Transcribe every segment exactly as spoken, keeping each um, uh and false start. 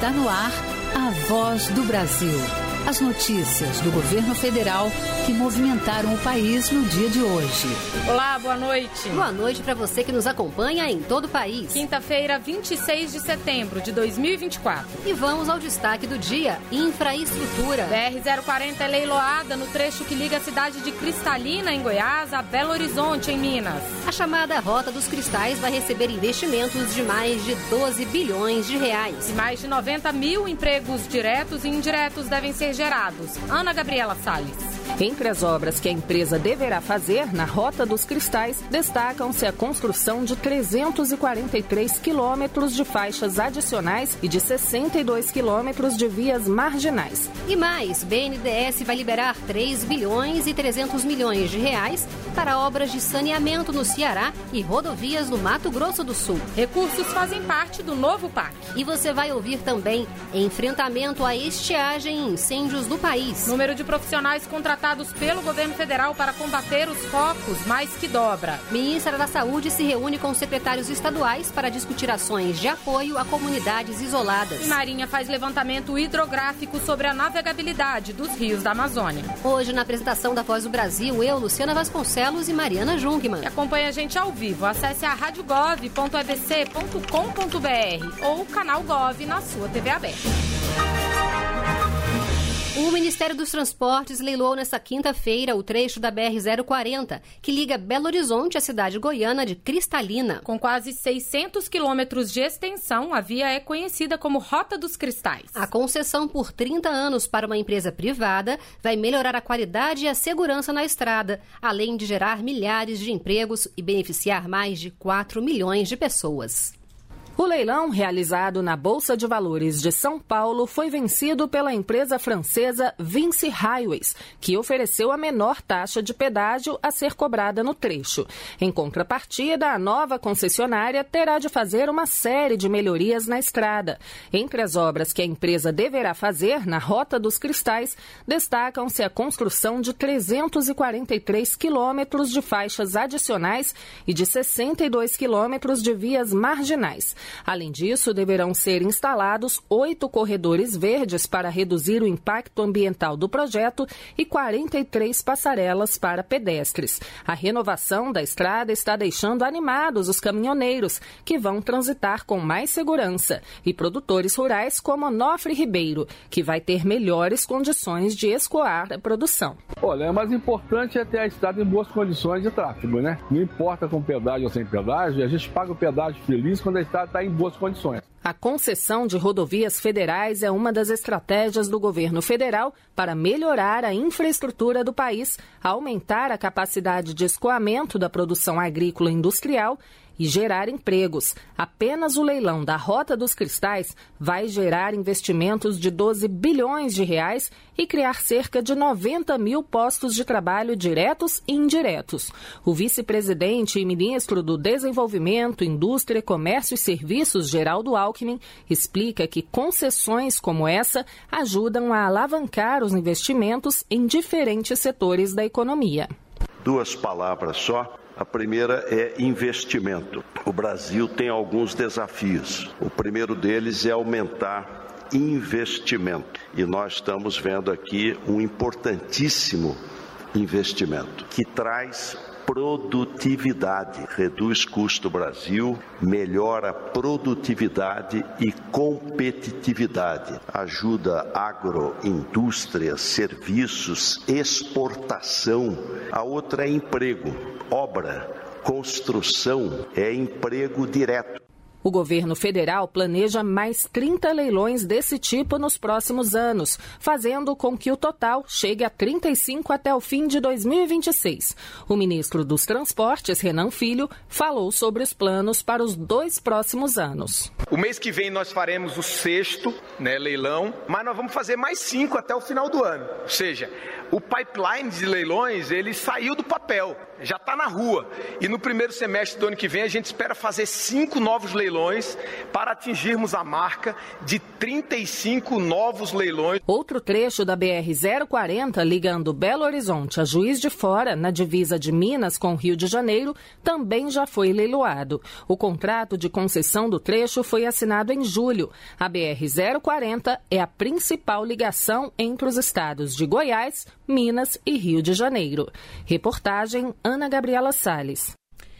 Está no ar a Voz do Brasil. As notícias do governo federal que movimentaram o país no dia de hoje. Olá, boa noite. Boa noite para você que nos acompanha em todo o país. Quinta-feira, vinte e seis de setembro de dois mil e vinte e quatro. E vamos ao destaque do dia: infraestrutura. B R zero quarenta é leiloada no trecho que liga a cidade de Cristalina, em Goiás, a Belo Horizonte, em Minas. A chamada Rota dos Cristais vai receber investimentos de mais de doze bilhões de reais. E mais de noventa mil empregos diretos e indiretos devem ser gerados. Ana Gabriela Salles. Entre as obras que a empresa deverá fazer na Rota dos Cristais, destacam-se a construção de trezentos e quarenta e três quilômetros de faixas adicionais e de sessenta e dois quilômetros de vias marginais. E mais, B N D E S vai liberar três bilhões e trezentos milhões de reais para obras de saneamento no Ceará e rodovias no Mato Grosso do Sul. Recursos fazem parte do novo P A C. E você vai ouvir também enfrentamento à estiagem e incêndios no país. Número de profissionais contratados pelo governo federal para combater os focos mais que dobra. Ministra da Saúde se reúne com secretários estaduais para discutir ações de apoio a comunidades isoladas. E Marinha faz levantamento hidrográfico sobre a navegabilidade dos rios da Amazônia. Hoje, na apresentação da Voz do Brasil, eu, Luciana Vasconcelos e Mariana Jungmann. E acompanha a gente ao vivo. Acesse a rádio gov ponto e b c ponto com ponto b r ou o canal Gov na sua T V aberta. O Ministério dos Transportes leiloou nesta quinta-feira o trecho da B R zero quarenta, que liga Belo Horizonte à cidade goiana de Cristalina. Com quase seiscentos quilômetros de extensão, a via é conhecida como Rota dos Cristais. A concessão por trinta anos para uma empresa privada vai melhorar a qualidade e a segurança na estrada, além de gerar milhares de empregos e beneficiar mais de quatro milhões de pessoas. O leilão realizado na Bolsa de Valores de São Paulo foi vencido pela empresa francesa Vinci Highways, que ofereceu a menor taxa de pedágio a ser cobrada no trecho. Em contrapartida, a nova concessionária terá de fazer uma série de melhorias na estrada. Entre as obras que a empresa deverá fazer na Rota dos Cristais, destacam-se a construção de trezentos e quarenta e três quilômetros de faixas adicionais e de sessenta e dois quilômetros de vias marginais. Além disso, deverão ser instalados oito corredores verdes para reduzir o impacto ambiental do projeto e quarenta e três passarelas para pedestres. A renovação da estrada está deixando animados os caminhoneiros, que vão transitar com mais segurança, e produtores rurais como Onofre Ribeiro, que vai ter melhores condições de escoar a produção. Olha, o mais importante é ter a estrada em boas condições de tráfego, né? Não importa com pedágio ou sem pedágio, a gente paga o pedágio feliz quando a estrada está em boas condições. A concessão de rodovias federais é uma das estratégias do governo federal para melhorar a infraestrutura do país, aumentar a capacidade de escoamento da produção agrícola e industrial e gerar empregos. Apenas o leilão da Rota dos Cristais vai gerar investimentos de doze bilhões de reais e criar cerca de noventa mil postos de trabalho diretos e indiretos. O vice-presidente e ministro do Desenvolvimento, Indústria, Comércio e Serviços, Geraldo Alckmin, explica que concessões como essa ajudam a alavancar os investimentos em diferentes setores da economia. Duas palavras só. A primeira é investimento. O Brasil tem alguns desafios. O primeiro deles é aumentar investimento. E nós estamos vendo aqui um importantíssimo investimento que traz produtividade, reduz custo do Brasil, melhora produtividade e competitividade, ajuda agroindústria, serviços, exportação. A outra é emprego, obra, construção, é emprego direto. O governo federal planeja mais trinta leilões desse tipo nos próximos anos, fazendo com que o total chegue a trinta e cinco até o fim de dois mil e vinte e seis. O ministro dos Transportes, Renan Filho, falou sobre os planos para os dois próximos anos. O mês que vem nós faremos o sexto, né, leilão, mas nós vamos fazer mais cinco até o final do ano. Ou seja, o pipeline de leilões, ele saiu do papel, já está na rua. E no primeiro semestre do ano que vem, a gente espera fazer cinco novos leilões para atingirmos a marca de trinta e cinco novos leilões. Outro trecho da B R zero quarenta, ligando Belo Horizonte a Juiz de Fora, na divisa de Minas com o Rio de Janeiro, também já foi leiloado. O contrato de concessão do trecho foi assinado em julho. A B R zero quarenta é a principal ligação entre os estados de Goiás, Minas e Rio de Janeiro. Reportagem Ana Gabriela Salles.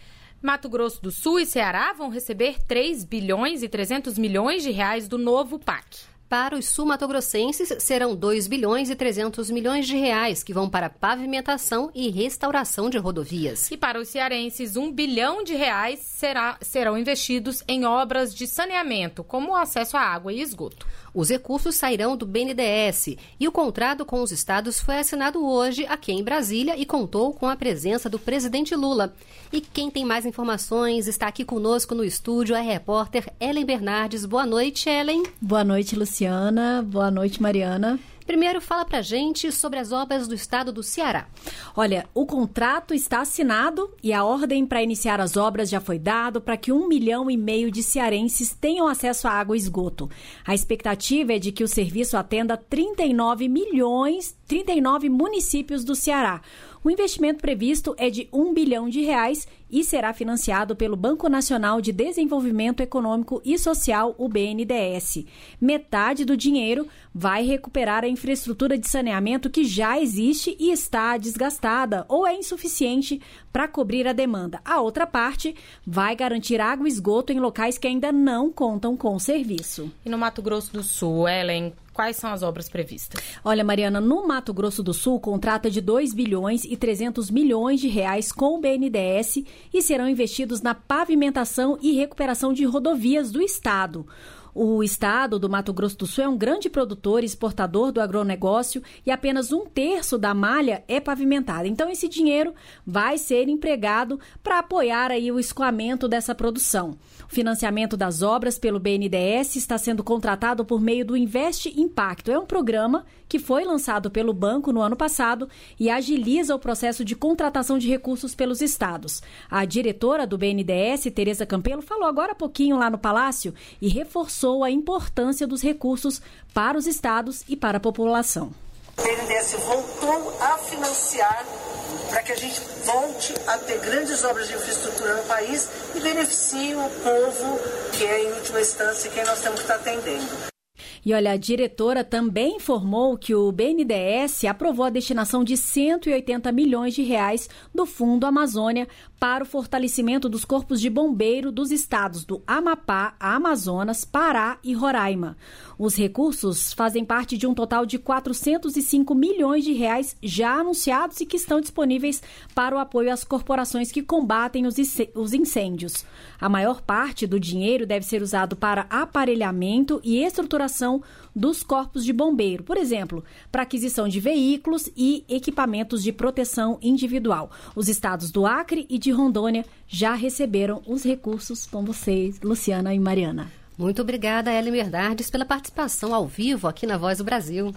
Mato Grosso do Sul e Ceará vão receber três bilhões e trezentos milhões de reais do novo P A C. Para os sul-mato-grossenses, serão dois bilhões e trezentos milhões de reais que vão para pavimentação e restauração de rodovias. E para os cearenses, um bilhão de reais será, serão investidos em obras de saneamento, como o acesso à água e esgoto. Os recursos sairão do B N D E S e o contrato com os estados foi assinado hoje aqui em Brasília e contou com a presença do presidente Lula. E quem tem mais informações está aqui conosco no estúdio, a repórter Ellen Bernardes. Boa noite, Ellen. Boa noite, Luciana. Boa noite, Mariana. Primeiro, fala pra gente sobre as obras do estado do Ceará. Olha, o contrato está assinado e a ordem para iniciar as obras já foi dada para que um milhão e meio de cearenses tenham acesso à água e esgoto. A expectativa é de que o serviço atenda trinta e nove milhões, trinta e nove municípios do Ceará. O investimento previsto é de um bilhão de reais e será financiado pelo Banco Nacional de Desenvolvimento Econômico e Social, o B N D E S. Metade do dinheiro vai recuperar a infraestrutura de saneamento que já existe e está desgastada ou é insuficiente para cobrir a demanda. A outra parte vai garantir água e esgoto em locais que ainda não contam com o serviço. E no Mato Grosso do Sul, Ellen, quais são as obras previstas? Olha, Mariana, no Mato Grosso do Sul, o contrato é de dois bilhões e trezentos milhões de reais com o B N D E S e serão investidos na pavimentação e recuperação de rodovias do estado. O estado do Mato Grosso do Sul é um grande produtor e exportador do agronegócio e apenas um terço da malha é pavimentada. Então, esse dinheiro vai ser empregado para apoiar aí o escoamento dessa produção. O financiamento das obras pelo B N D E S está sendo contratado por meio do Investe Impacto. É um programa que foi lançado pelo banco no ano passado e agiliza o processo de contratação de recursos pelos estados. A diretora do B N D E S, Tereza Campelo, falou agora há pouquinho lá no Palácio e reforçou a importância dos recursos para os estados e para a população. O B N D E S voltou a financiar para que a gente volte a ter grandes obras de infraestrutura no país e beneficie o povo, que é, em última instância, quem nós temos que estar atendendo. E olha, a diretora também informou que o B N D E S aprovou a destinação de cento e oitenta milhões de reais do Fundo Amazônia para o fortalecimento dos corpos de bombeiro dos estados do Amapá, Amazonas, Pará e Roraima. Os recursos fazem parte de um total de quatrocentos e cinco milhões de reais já anunciados e que estão disponíveis para o apoio às corporações que combatem os incêndios. A maior parte do dinheiro deve ser usado para aparelhamento e estruturação dos corpos de bombeiro, por exemplo, para aquisição de veículos e equipamentos de proteção individual. Os estados do Acre e de Rondônia já receberam os recursos com vocês, Luciana e Mariana. Muito obrigada, Ellen Bernardes, pela participação ao vivo aqui na Voz do Brasil.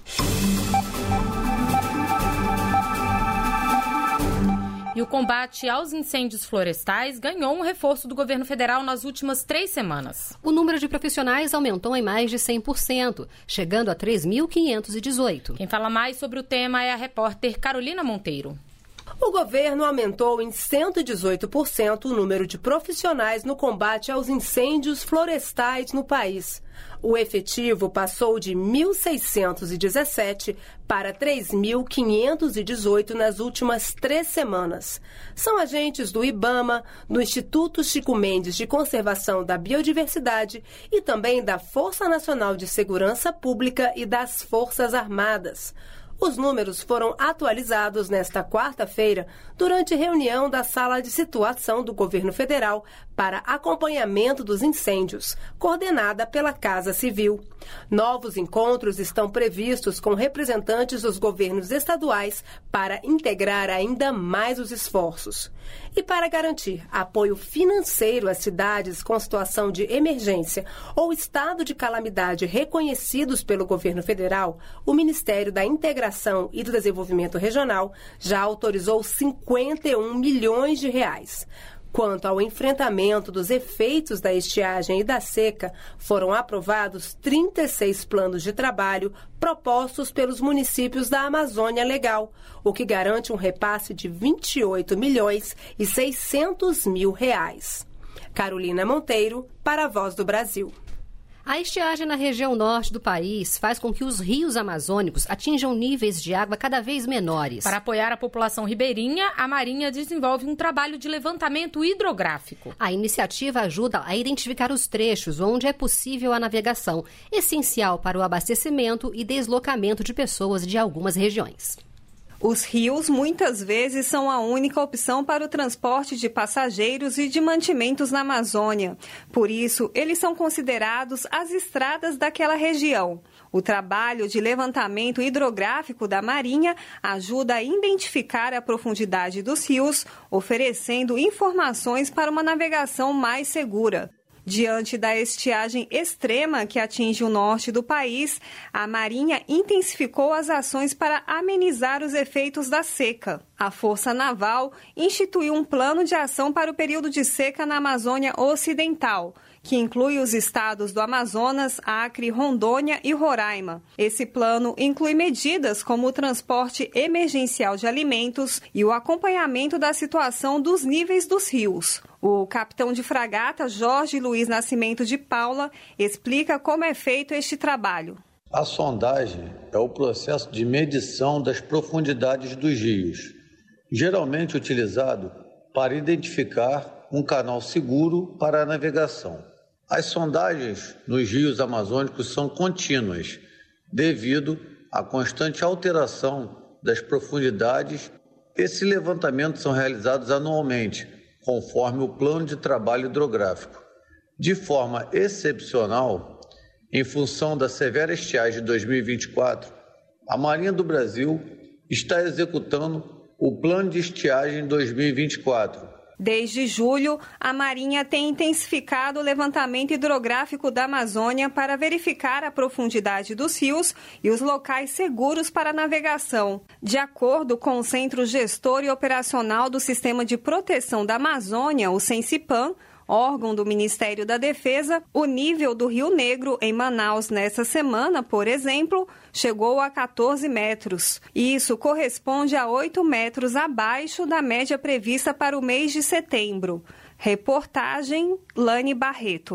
E o combate aos incêndios florestais ganhou um reforço do governo federal nas últimas três semanas. O número de profissionais aumentou em mais de cem por cento, chegando a três mil quinhentos e dezoito. Quem fala mais sobre o tema é a repórter Carolina Monteiro. O governo aumentou em cento e dezoito por cento o número de profissionais no combate aos incêndios florestais no país. O efetivo passou de mil seiscentos e dezessete para três mil quinhentos e dezoito nas últimas três semanas. São agentes do IBAMA, do Instituto Chico Mendes de Conservação da Biodiversidade e também da Força Nacional de Segurança Pública e das Forças Armadas. Os números foram atualizados nesta quarta-feira durante reunião da Sala de Situação do Governo Federal para acompanhamento dos incêndios, coordenada pela Casa Civil. Novos encontros estão previstos com representantes dos governos estaduais para integrar ainda mais os esforços. E para garantir apoio financeiro às cidades com situação de emergência ou estado de calamidade reconhecidos pelo governo federal, o Ministério da Integração Mineração e do Desenvolvimento Regional já autorizou cinquenta e um milhões de reais. Quanto ao enfrentamento dos efeitos da estiagem e da seca, foram aprovados trinta e seis planos de trabalho propostos pelos municípios da Amazônia Legal, o que garante um repasse de vinte e oito milhões e seiscentos mil reais. Carolina Monteiro, para a Voz do Brasil. A estiagem na região norte do país faz com que os rios amazônicos atinjam níveis de água cada vez menores. Para apoiar a população ribeirinha, a Marinha desenvolve um trabalho de levantamento hidrográfico. A iniciativa ajuda a identificar os trechos onde é possível a navegação, essencial para o abastecimento e deslocamento de pessoas de algumas regiões. Os rios muitas vezes são a única opção para o transporte de passageiros e de mantimentos na Amazônia. Por isso, eles são considerados as estradas daquela região. O trabalho de levantamento hidrográfico da Marinha ajuda a identificar a profundidade dos rios, oferecendo informações para uma navegação mais segura. Diante da estiagem extrema que atinge o norte do país, a Marinha intensificou as ações para amenizar os efeitos da seca. A Força Naval instituiu um plano de ação para o período de seca na Amazônia Ocidental, que inclui os estados do Amazonas, Acre, Rondônia e Roraima. Esse plano inclui medidas como o transporte emergencial de alimentos e o acompanhamento da situação dos níveis dos rios. O capitão de fragata Jorge Luiz Nascimento de Paula explica como é feito este trabalho. A sondagem é o processo de medição das profundidades dos rios, geralmente utilizado para identificar um canal seguro para a navegação. As sondagens nos rios amazônicos são contínuas, devido à constante alteração das profundidades. Esses levantamentos são realizados anualmente, conforme o plano de trabalho hidrográfico. De forma excepcional, em função da severa estiagem de dois mil e vinte e quatro, a Marinha do Brasil está executando o plano de estiagem dois mil e vinte e quatro. Desde julho, a Marinha tem intensificado o levantamento hidrográfico da Amazônia para verificar a profundidade dos rios e os locais seguros para a navegação. De acordo com o Centro Gestor e Operacional do Sistema de Proteção da Amazônia, o CENSIPAM, órgão do Ministério da Defesa, o nível do Rio Negro em Manaus nessa semana, por exemplo, chegou a catorze metros. Isso corresponde a oito metros abaixo da média prevista para o mês de setembro. Reportagem Lane Barreto.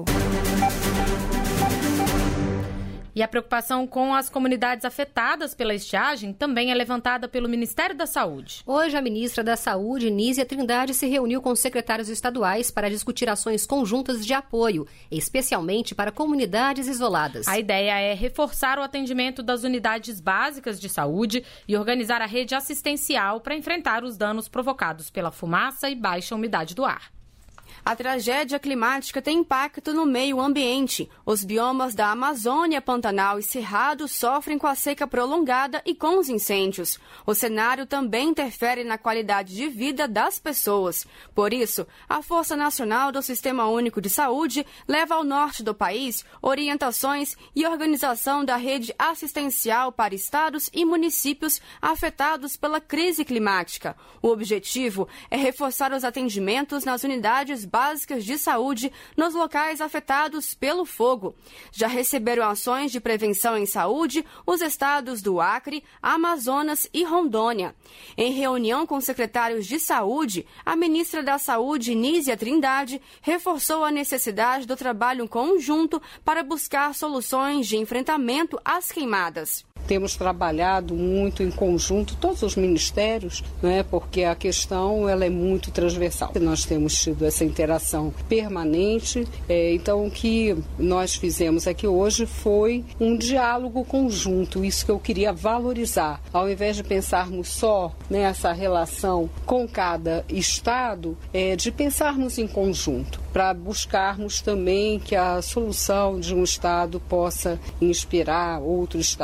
E a preocupação com as comunidades afetadas pela estiagem também é levantada pelo Ministério da Saúde. Hoje, a ministra da Saúde, Nízia Trindade, se reuniu com os secretários estaduais para discutir ações conjuntas de apoio, especialmente para comunidades isoladas. A ideia é reforçar o atendimento das unidades básicas de saúde e organizar a rede assistencial para enfrentar os danos provocados pela fumaça e baixa umidade do ar. A tragédia climática tem impacto no meio ambiente. Os biomas da Amazônia, Pantanal e Cerrado sofrem com a seca prolongada e com os incêndios. O cenário também interfere na qualidade de vida das pessoas. Por isso, a Força Nacional do Sistema Único de Saúde leva ao norte do país orientações e organização da rede assistencial para estados e municípios afetados pela crise climática. O objetivo é reforçar os atendimentos nas unidades básicas de saúde nos locais afetados pelo fogo. Já receberam ações de prevenção em saúde os estados do Acre, Amazonas e Rondônia. Em reunião com secretários de saúde, a ministra da Saúde, Nízia Trindade, reforçou a necessidade do trabalho conjunto para buscar soluções de enfrentamento às queimadas. Temos trabalhado muito em conjunto, todos os ministérios, né, porque a questão ela é muito transversal. Nós temos tido essa interação permanente, é, então o que nós fizemos aqui hoje foi um diálogo conjunto, isso que eu queria valorizar. Ao invés de pensarmos só nessa relação com cada estado, é, de pensarmos em conjunto, para buscarmos também que a solução de um estado possa inspirar outro estado.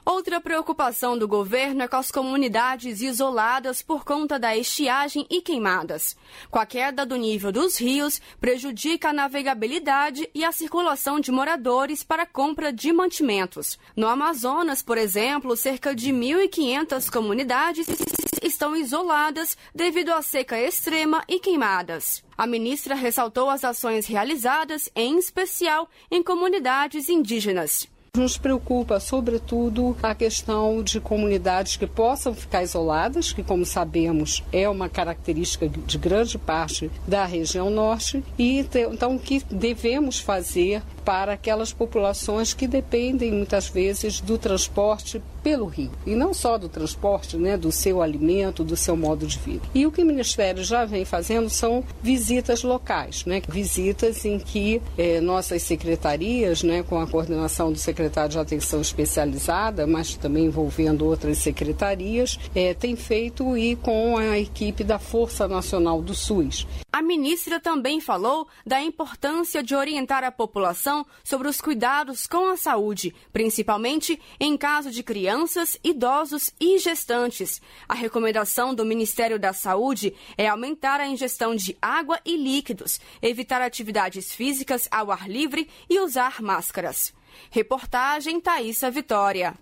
Outra preocupação do governo é com as comunidades isoladas por conta da estiagem e queimadas. Com a queda do nível dos rios, prejudica a navegabilidade e a circulação de moradores para a compra de mantimentos. No Amazonas, por exemplo, cerca de mil e quinhentas comunidades estão isoladas devido à seca extrema e queimadas. A ministra ressaltou as ações realizadas, em especial em comunidades indígenas. Nos preocupa, sobretudo, a questão de comunidades que possam ficar isoladas, que, como sabemos, é uma característica de grande parte da região norte, e então o que devemos fazer para aquelas populações que dependem muitas vezes do transporte pelo rio. E não só do transporte, né, do seu alimento, do seu modo de vida. E o que o Ministério já vem fazendo são visitas locais, né, visitas em que eh, nossas secretarias, né, com a coordenação do secretário de Atenção Especializada, mas também envolvendo outras secretarias, eh, tem feito e com a equipe da Força Nacional do SUS. A ministra também falou da importância de orientar a população sobre os cuidados com a saúde, principalmente em caso de crianças, idosos e gestantes. A recomendação do Ministério da Saúde é aumentar a ingestão de água e líquidos, evitar atividades físicas ao ar livre e usar máscaras. Reportagem Thaísa Vitória.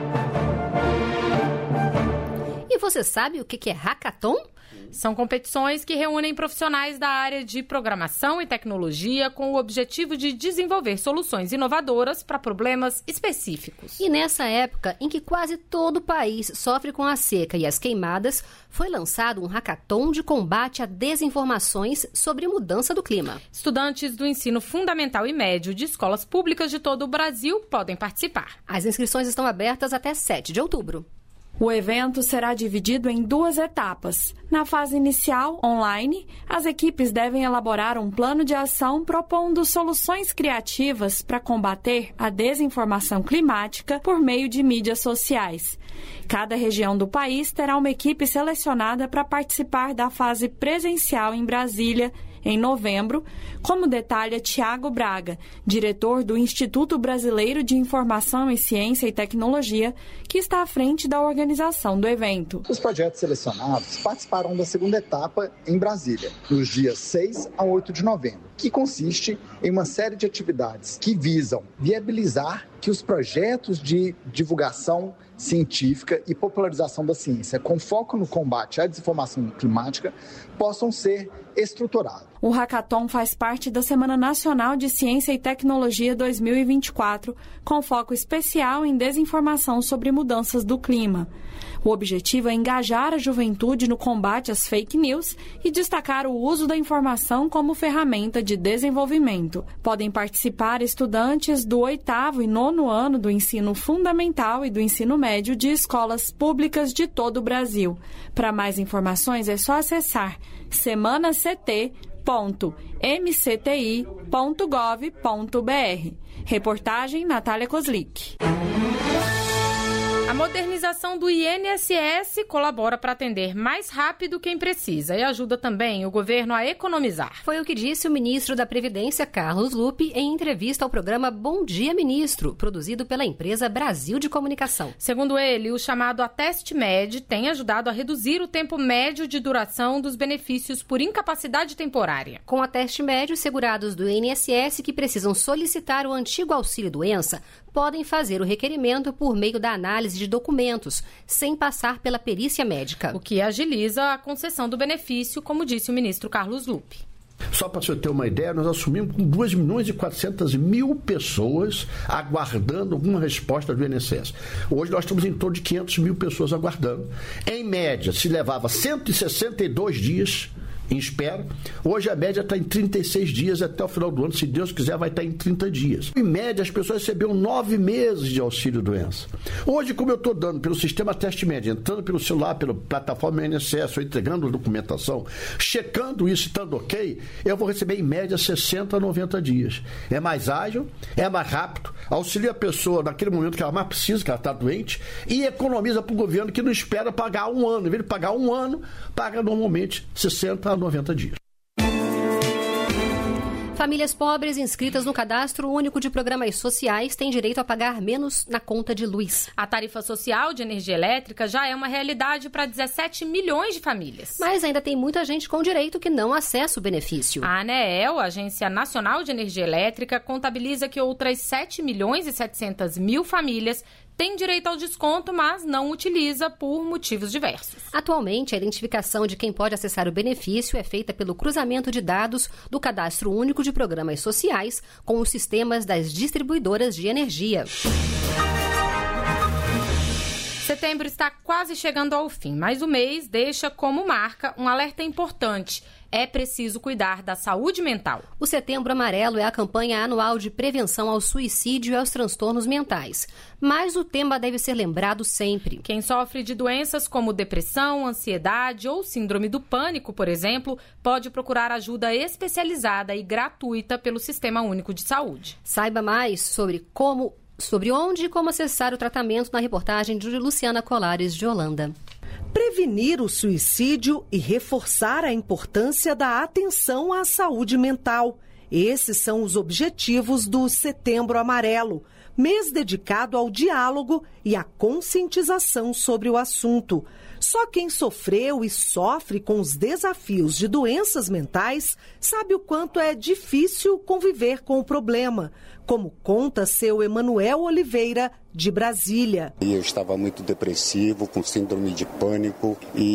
E você sabe o que é hackathon? São competições que reúnem profissionais da área de programação e tecnologia com o objetivo de desenvolver soluções inovadoras para problemas específicos. E nessa época em que quase todo o país sofre com a seca e as queimadas, foi lançado um hackathon de combate a desinformações sobre mudança do clima. Estudantes do ensino fundamental e médio de escolas públicas de todo o Brasil podem participar. As inscrições estão abertas até sete de outubro. O evento será dividido em duas etapas. Na fase inicial, online, as equipes devem elaborar um plano de ação propondo soluções criativas para combater a desinformação climática por meio de mídias sociais. Cada região do país terá uma equipe selecionada para participar da fase presencial em Brasília, em novembro, como detalha Tiago Braga, diretor do Instituto Brasileiro de Informação e Ciência e Tecnologia, que está à frente da organização do evento. Os projetos selecionados participarão da segunda etapa em Brasília, nos dias seis a oito de novembro, que consiste em uma série de atividades que visam viabilizar que os projetos de divulgação científica e popularização da ciência, com foco no combate à desinformação climática, possam ser estruturados. O hackathon faz parte da Semana Nacional de Ciência e Tecnologia dois mil e vinte e quatro, com foco especial em desinformação sobre mudanças do clima. O objetivo é engajar a juventude no combate às fake news e destacar o uso da informação como ferramenta de desenvolvimento. Podem participar estudantes do oitavo e nono ano do ensino fundamental e do ensino médio de escolas públicas de todo o Brasil. Para mais informações é só acessar semana c t ponto m c t i ponto gov ponto b r. Reportagem Natália Kozlik. A modernização do I N S S colabora para atender mais rápido quem precisa e ajuda também o governo a economizar. Foi o que disse o ministro da Previdência, Carlos Lupe, em entrevista ao programa Bom Dia Ministro, produzido pela empresa Brasil de Comunicação. Segundo ele, o chamado Ateste Med tem ajudado a reduzir o tempo médio de duração dos benefícios por incapacidade temporária. Com o Ateste Med, os segurados do I N S S que precisam solicitar o antigo auxílio-doença podem fazer o requerimento por meio da análise de documentos, sem passar pela perícia médica. O que agiliza a concessão do benefício, como disse o ministro Carlos Lupe. Só para você ter uma ideia, nós assumimos com dois milhões e quatrocentas mil pessoas aguardando alguma resposta do I N S S. Hoje nós estamos em torno de quinhentas mil pessoas aguardando. Em média, se levava cento e sessenta e dois dias em espera. Hoje a média está em trinta e seis dias até o final do ano. Se Deus quiser, vai estar em trinta dias. Em média, as pessoas receberam nove meses de auxílio-doença. Hoje, como eu estou dando pelo sistema Teste Med, entrando pelo celular, pela plataforma I N S S, ou entregando a documentação, checando isso e estando ok, eu vou receber em média sessenta a noventa dias. É mais ágil, é mais rápido, auxilia a pessoa naquele momento que ela mais precisa, que ela está doente, e economiza para o governo que não espera pagar um ano. Em vez de pagar um ano, paga normalmente sessenta a noventa dias. Famílias pobres inscritas no Cadastro Único de Programas Sociais têm direito a pagar menos na conta de luz. A tarifa social de energia elétrica já é uma realidade para dezessete milhões de famílias. Mas ainda tem muita gente com direito que não acessa o benefício. A ANEEL, a Agência Nacional de Energia Elétrica, contabiliza que outras sete milhões e setecentas mil famílias tem direito ao desconto, mas não utiliza por motivos diversos. Atualmente, a identificação de quem pode acessar o benefício é feita pelo cruzamento de dados do Cadastro Único de Programas Sociais com os sistemas das distribuidoras de energia. Setembro está quase chegando ao fim, mas o mês deixa como marca um alerta importante. É preciso cuidar da saúde mental. O Setembro Amarelo é a campanha anual de prevenção ao suicídio e aos transtornos mentais. Mas o tema deve ser lembrado sempre. Quem sofre de doenças como depressão, ansiedade ou síndrome do pânico, por exemplo, pode procurar ajuda especializada e gratuita pelo Sistema Único de Saúde. Saiba mais sobre como, sobre onde e como acessar o tratamento na reportagem de Luciana Colares, de Holanda. Prevenir o suicídio e reforçar a importância da atenção à saúde mental. Esses são os objetivos do Setembro Amarelo, mês dedicado ao diálogo e à conscientização sobre o assunto. Só quem sofreu e sofre com os desafios de doenças mentais sabe o quanto é difícil conviver com o problema, como conta seu Emanuel Oliveira, de Brasília. Eu estava muito depressivo, com síndrome de pânico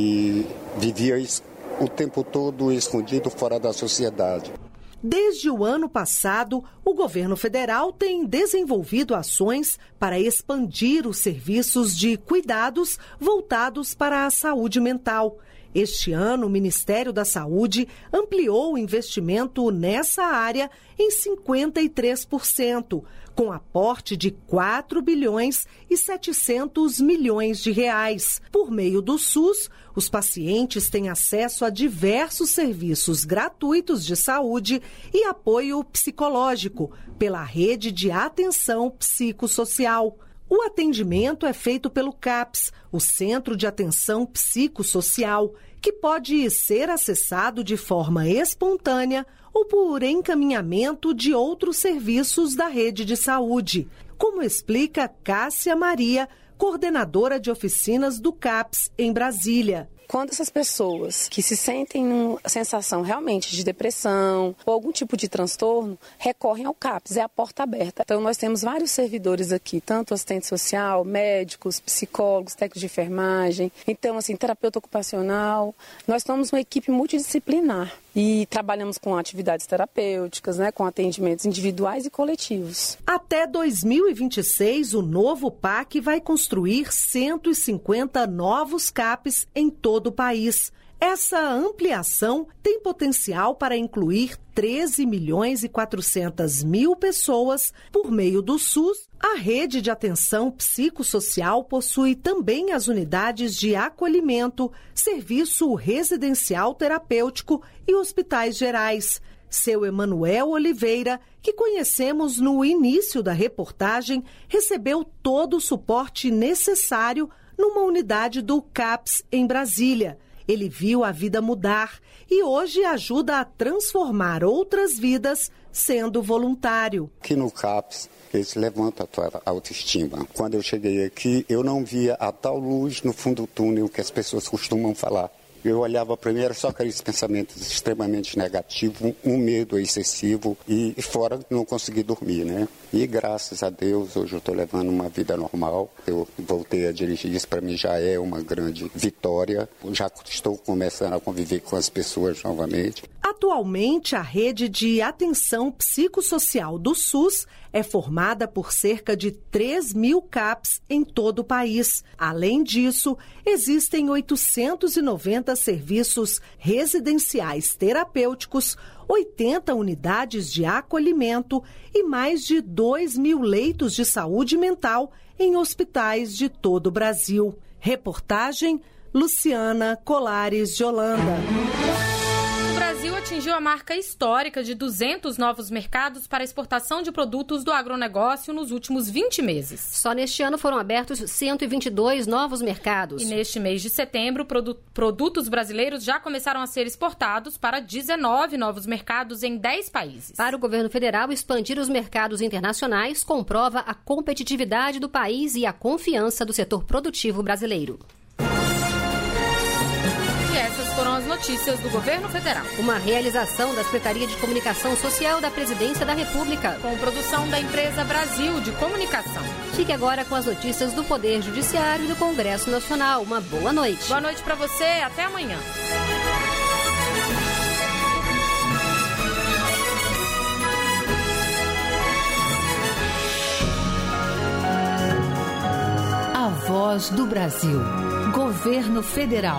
e vivia o tempo todo escondido fora da sociedade. Desde o ano passado, o governo federal tem desenvolvido ações para expandir os serviços de cuidados voltados para a saúde mental. Este ano, o Ministério da Saúde ampliou o investimento nessa área em cinquenta e três por cento, com aporte de quatro bilhões e setecentos milhões de reais. Por meio do SUS, os pacientes têm acesso a diversos serviços gratuitos de saúde e apoio psicológico pela rede de atenção psicossocial. O atendimento é feito pelo CAPS, o Centro de Atenção Psicossocial, que pode ser acessado de forma espontânea ou por encaminhamento de outros serviços da rede de saúde, como explica Cássia Maria, coordenadora de oficinas do CAPS em Brasília. Quando essas pessoas que se sentem numa sensação realmente de depressão ou algum tipo de transtorno, recorrem ao CAPS, é a porta aberta. Então nós temos vários servidores aqui, tanto assistente social, médicos, psicólogos, técnicos de enfermagem, então assim, terapeuta ocupacional. Nós somos uma equipe multidisciplinar e trabalhamos com atividades terapêuticas, né, com atendimentos individuais e coletivos. Até dois mil e vinte e seis, o novo P A C vai construir cento e cinquenta novos CAPs em todo o país. Essa ampliação tem potencial para incluir treze milhões e quatrocentas mil pessoas por meio do SUS. A rede de atenção psicossocial possui também as unidades de acolhimento, serviço residencial terapêutico e hospitais gerais. Seu Emanuel Oliveira, que conhecemos no início da reportagem, recebeu todo o suporte necessário numa unidade do CAPS em Brasília. Ele viu a vida mudar e hoje ajuda a transformar outras vidas sendo voluntário. Aqui no CAPS, eles levantam a tua autoestima. Quando eu cheguei aqui, eu não via a tal luz no fundo do túnel que as pessoas costumam falar. Eu olhava primeiro só aqueles pensamentos extremamente negativos, um medo excessivo e fora não consegui dormir, né? E graças a Deus hoje eu estou levando uma vida normal. Eu voltei a dirigir, isso para mim já é uma grande vitória. Já estou começando a conviver com as pessoas novamente. Atualmente, a rede de atenção psicossocial do SUS é formada por cerca de três mil CAPs em todo o país. Além disso, existem oitocentos e noventa serviços residenciais terapêuticos, oitenta unidades de acolhimento e mais de dois mil leitos de saúde mental em hospitais de todo o Brasil. Reportagem Luciana Colares, de Holanda. No Brasil, Brasil atingiu a marca histórica de duzentos novos mercados para exportação de produtos do agronegócio nos últimos vinte meses. Só neste ano foram abertos cento e vinte e dois novos mercados. E neste mês de setembro, produ- produtos brasileiros já começaram a ser exportados para dezenove novos mercados em dez países. Para o governo federal, expandir os mercados internacionais comprova a competitividade do país e a confiança do setor produtivo brasileiro. E essas foram as notícias do governo federal. Uma realização da Secretaria de Comunicação Social da Presidência da República. Com produção da empresa Brasil de Comunicação. Fique agora com as notícias do Poder Judiciário e do Congresso Nacional. Uma boa noite. Boa noite para você. Até amanhã. A Voz do Brasil. Governo Federal.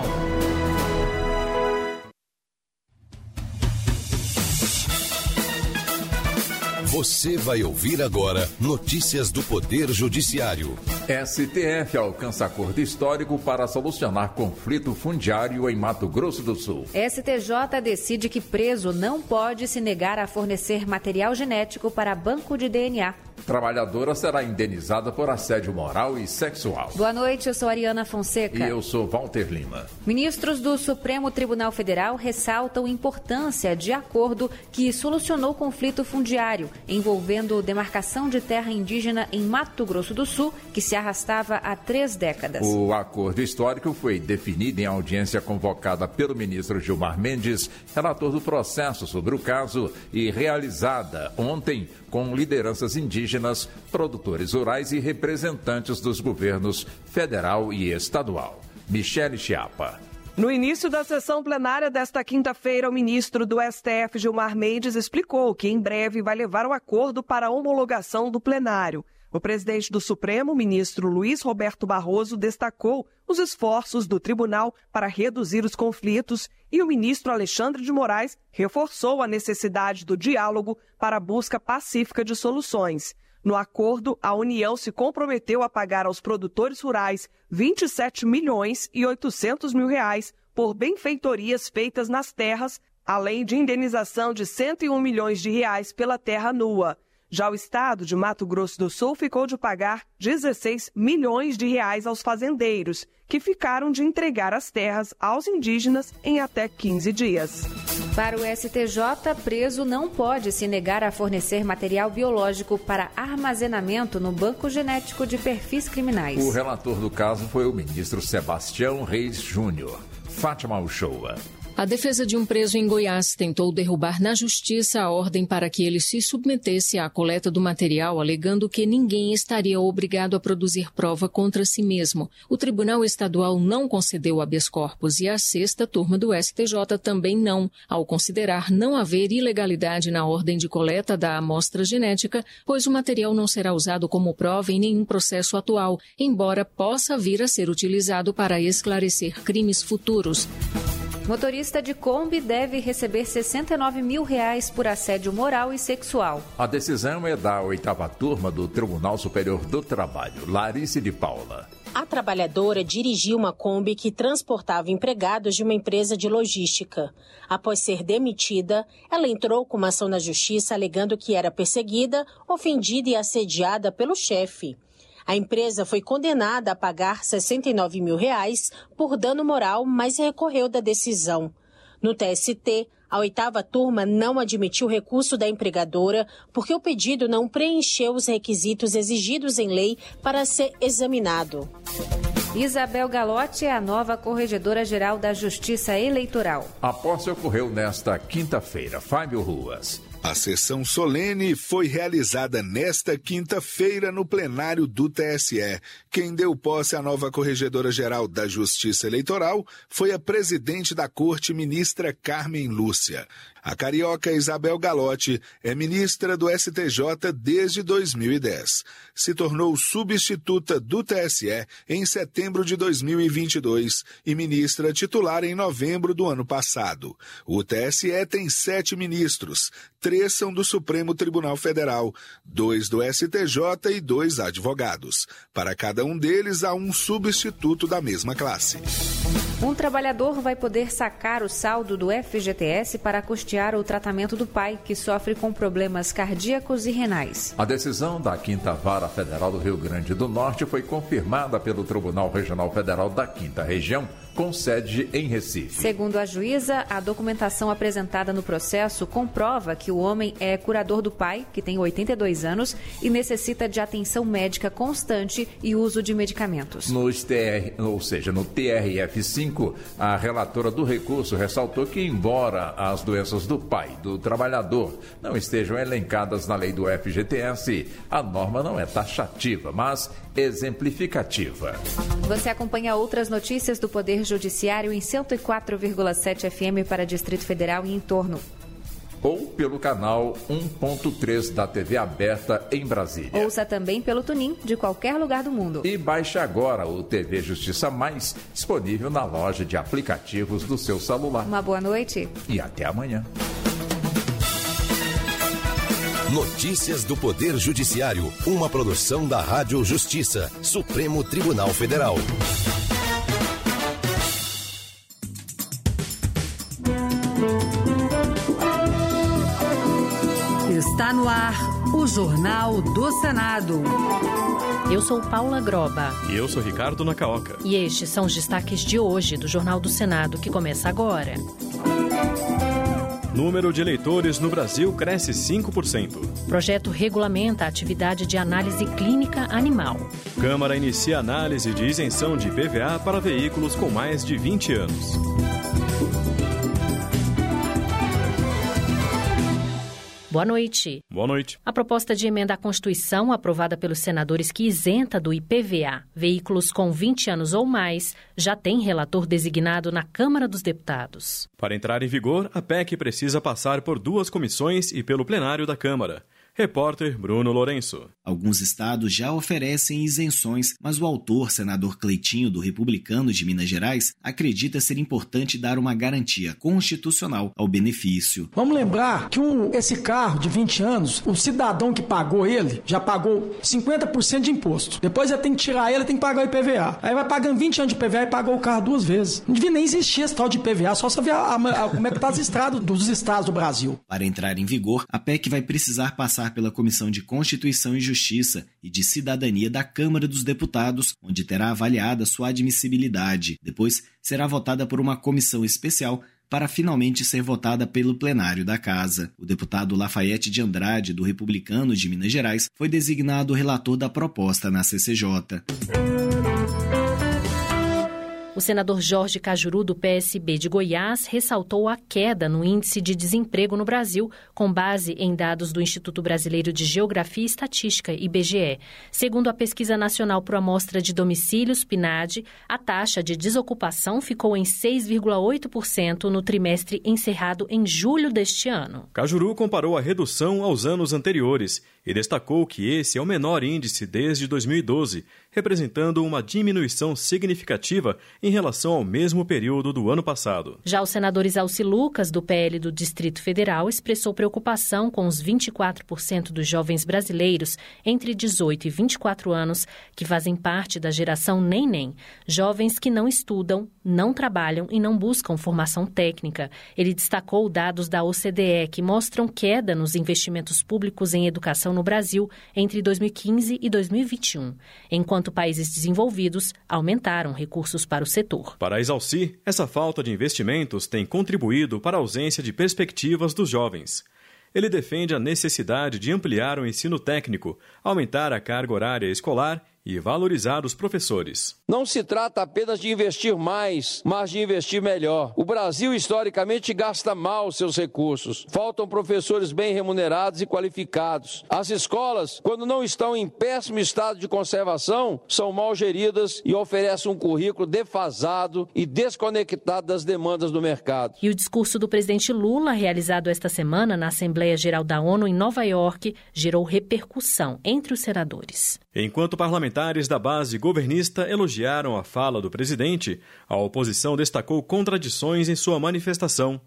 Você vai ouvir agora notícias do Poder Judiciário. S T F alcança acordo histórico para solucionar conflito fundiário em Mato Grosso do Sul. S T J decide que preso não pode se negar a fornecer material genético para banco de D N A. Trabalhadora será indenizada por assédio moral e sexual. Boa noite, eu sou Ariana Fonseca. E eu sou Walter Lima. Ministros do Supremo Tribunal Federal ressaltam a importância de acordo que solucionou o conflito fundiário envolvendo demarcação de terra indígena em Mato Grosso do Sul, que se arrastava há três décadas. O acordo histórico foi definido em audiência convocada pelo ministro Gilmar Mendes, relator do processo sobre o caso, e realizada ontem com lideranças indígenas, produtores rurais e representantes dos governos federal e estadual. Michele Chiapa. No início da sessão plenária desta quinta-feira, o ministro do S T F, Gilmar Mendes, explicou que em breve vai levar o acordo para a homologação do plenário. O presidente do Supremo, ministro Luiz Roberto Barroso, destacou os esforços do tribunal para reduzir os conflitos e o ministro Alexandre de Moraes reforçou a necessidade do diálogo para a busca pacífica de soluções. No acordo, a União se comprometeu a pagar aos produtores rurais vinte e sete milhões e oitocentos mil reais por benfeitorias feitas nas terras, além de indenização de cento e um milhões de reais pela terra nua. Já o estado de Mato Grosso do Sul ficou de pagar dezesseis milhões de reais aos fazendeiros, que ficaram de entregar as terras aos indígenas em até quinze dias. Para o S T J, preso não pode se negar a fornecer material biológico para armazenamento no banco genético de perfis criminais. O relator do caso foi o ministro Sebastião Reis Júnior. Fátima Uchoa. A defesa de um preso em Goiás tentou derrubar na justiça a ordem para que ele se submetesse à coleta do material, alegando que ninguém estaria obrigado a produzir prova contra si mesmo. O Tribunal Estadual não concedeu habeas corpus e a sexta turma do S T J também não, ao considerar não haver ilegalidade na ordem de coleta da amostra genética, pois o material não será usado como prova em nenhum processo atual, embora possa vir a ser utilizado para esclarecer crimes futuros. Motorista de Kombi deve receber sessenta e nove mil reais por assédio moral e sexual. A decisão é da oitava turma do Tribunal Superior do Trabalho, Larice de Paula. A trabalhadora dirigiu uma Kombi que transportava empregados de uma empresa de logística. Após ser demitida, ela entrou com uma ação na justiça alegando que era perseguida, ofendida e assediada pelo chefe. A empresa foi condenada a pagar sessenta e nove mil reais por dano moral, mas recorreu da decisão. No T S T, a oitava turma não admitiu o recurso da empregadora porque o pedido não preencheu os requisitos exigidos em lei para ser examinado. Isabel Galotti é a nova Corregedora-Geral da Justiça Eleitoral. A posse ocorreu nesta quinta-feira. Fábio Ruas. A sessão solene foi realizada nesta quinta-feira no plenário do T S E. Quem deu posse à nova Corregedora-Geral da Justiça Eleitoral foi a presidente da Corte, ministra Carmen Lúcia. A carioca Isabel Galotti é ministra do S T J desde dois mil e dez. Se tornou substituta do T S E em setembro de dois mil e vinte e dois e ministra titular em novembro do ano passado. O T S E tem sete ministros, três cresçam do Supremo Tribunal Federal, dois do S T J e dois advogados. Para cada um deles, há um substituto da mesma classe. Um trabalhador vai poder sacar o saldo do F G T S para custear o tratamento do pai, que sofre com problemas cardíacos e renais. A decisão da Quinta Vara Federal do Rio Grande do Norte foi confirmada pelo Tribunal Regional Federal da Quinta Região, com sede em Recife. Segundo a juíza, a documentação apresentada no processo comprova que o homem é curador do pai, que tem oitenta e dois anos, e necessita de atenção médica constante e uso de medicamentos. No T R, ou seja, no T R F cinco, a relatora do recurso ressaltou que, embora as doenças do pai do trabalhador não estejam elencadas na lei do F G T S, a norma não é taxativa, mas exemplificativa. Você acompanha outras notícias do Poder Judiciário em cento e quatro vírgula sete F M para Distrito Federal e em torno. Ou pelo canal um ponto três da T V aberta em Brasília. Ouça também pelo Tunin de qualquer lugar do mundo. E baixe agora o T V Justiça Mais, disponível na loja de aplicativos do seu celular. Uma boa noite. E até amanhã. Notícias do Poder Judiciário, uma produção da Rádio Justiça, Supremo Tribunal Federal. Está no ar o Jornal do Senado. Eu sou Paula Groba. E eu sou Ricardo Nacaoca. E estes são os destaques de hoje do Jornal do Senado, que começa agora. Número de eleitores no Brasil cresce cinco por cento. Projeto regulamenta a atividade de análise clínica animal. Câmara inicia análise de isenção de I P V A para veículos com mais de vinte anos. Boa noite. Boa noite. A proposta de emenda à Constituição, aprovada pelos senadores que isenta do I P V A veículos com vinte anos ou mais, já tem relator designado na Câmara dos Deputados. Para entrar em vigor, a P E C precisa passar por duas comissões e pelo plenário da Câmara. Repórter Bruno Lourenço. Alguns estados já oferecem isenções, mas o autor, senador Cleitinho, do Republicano de Minas Gerais, acredita ser importante dar uma garantia constitucional ao benefício. Vamos lembrar que um, esse carro de vinte anos, o cidadão que pagou ele, já pagou cinquenta por cento de imposto. Depois ele tem que tirar ele, tem que pagar o I P V A. Aí vai pagando vinte anos de I P V A e pagou o carro duas vezes. Não devia nem existir esse tal de I P V A, só você ver a, a, a, como é que tá as estradas dos estados do Brasil. Para entrar em vigor, a P E C vai precisar passar pela Comissão de Constituição e Justiça e de Cidadania da Câmara dos Deputados, onde terá avaliada sua admissibilidade. Depois, será votada por uma comissão especial para finalmente ser votada pelo plenário da Casa. O deputado Lafayette de Andrade, do Republicano de Minas Gerais, foi designado relator da proposta na C C J. O senador Jorge Cajuru, do P S B de Goiás, ressaltou a queda no índice de desemprego no Brasil, com base em dados do Instituto Brasileiro de Geografia e Estatística, I B G E. Segundo a Pesquisa Nacional por Amostra de Domicílios, P N A D, a taxa de desocupação ficou em seis vírgula oito por cento no trimestre encerrado em julho deste ano. Cajuru comparou a redução aos anos anteriores e destacou que esse é o menor índice desde dois mil e doze, representando uma diminuição significativa em relação ao mesmo período do ano passado. Já o senador Isalci Lucas, do P L do Distrito Federal, expressou preocupação com os vinte e quatro por cento dos jovens brasileiros entre dezoito e vinte e quatro anos que fazem parte da geração Neném, jovens que não estudam, não trabalham e não buscam formação técnica. Ele destacou dados da O C D E que mostram queda nos investimentos públicos em educação no Brasil entre dois mil e quinze e dois mil e vinte e um, enquanto países desenvolvidos aumentaram recursos para o setor. Para Isalci, essa falta de investimentos tem contribuído para a ausência de perspectivas dos jovens. Ele defende a necessidade de ampliar o ensino técnico, aumentar a carga horária escolar e valorizar os professores. Não se trata apenas de investir mais, mas de investir melhor. O Brasil, historicamente, gasta mal seus recursos. Faltam professores bem remunerados e qualificados. As escolas, quando não estão em péssimo estado de conservação, são mal geridas e oferecem um currículo defasado e desconectado das demandas do mercado. E o discurso do presidente Lula, realizado esta semana na Assembleia Geral da ONU em Nova York, gerou repercussão entre os senadores. Enquanto parlamentares da base governista elogiaram a fala do presidente, a oposição destacou contradições em sua manifestação.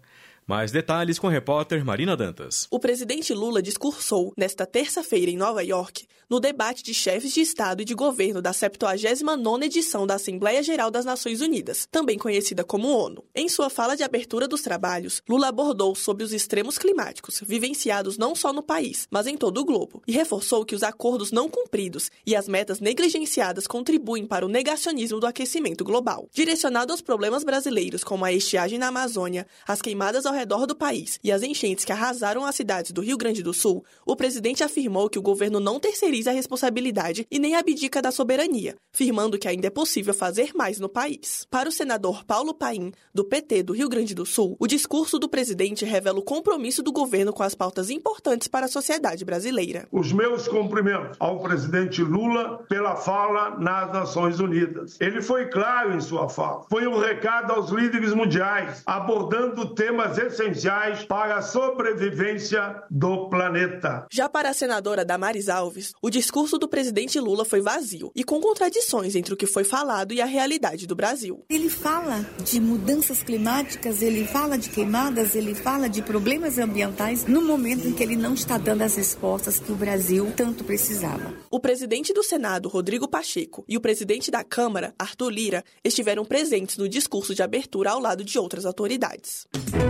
Mais detalhes com a repórter Marina Dantas. O presidente Lula discursou nesta terça-feira em Nova York no debate de chefes de Estado e de governo da septuagésima nona edição da Assembleia Geral das Nações Unidas, também conhecida como ONU. Em sua fala de abertura dos trabalhos, Lula abordou sobre os extremos climáticos vivenciados não só no país, mas em todo o globo, e reforçou que os acordos não cumpridos e as metas negligenciadas contribuem para o negacionismo do aquecimento global. Direcionado aos problemas brasileiros como a estiagem na Amazônia, as queimadas ao redor do país e as enchentes que arrasaram as cidades do Rio Grande do Sul, o presidente afirmou que o governo não terceiriza a responsabilidade e nem abdica da soberania, afirmando que ainda é possível fazer mais no país. Para o senador Paulo Paim, do P T do Rio Grande do Sul, o discurso do presidente revela o compromisso do governo com as pautas importantes para a sociedade brasileira. Os meus cumprimentos ao presidente Lula pela fala nas Nações Unidas. Ele foi claro em sua fala. Foi um recado aos líderes mundiais, abordando temas essenciais para a sobrevivência do planeta. Já para a senadora Damares Alves, o discurso do presidente Lula foi vazio e com contradições entre o que foi falado e a realidade do Brasil. Ele fala de mudanças climáticas, ele fala de queimadas, ele fala de problemas ambientais no momento em que ele não está dando as respostas que o Brasil tanto precisava. O presidente do Senado, Rodrigo Pacheco, e o presidente da Câmara, Arthur Lira, estiveram presentes no discurso de abertura ao lado de outras autoridades.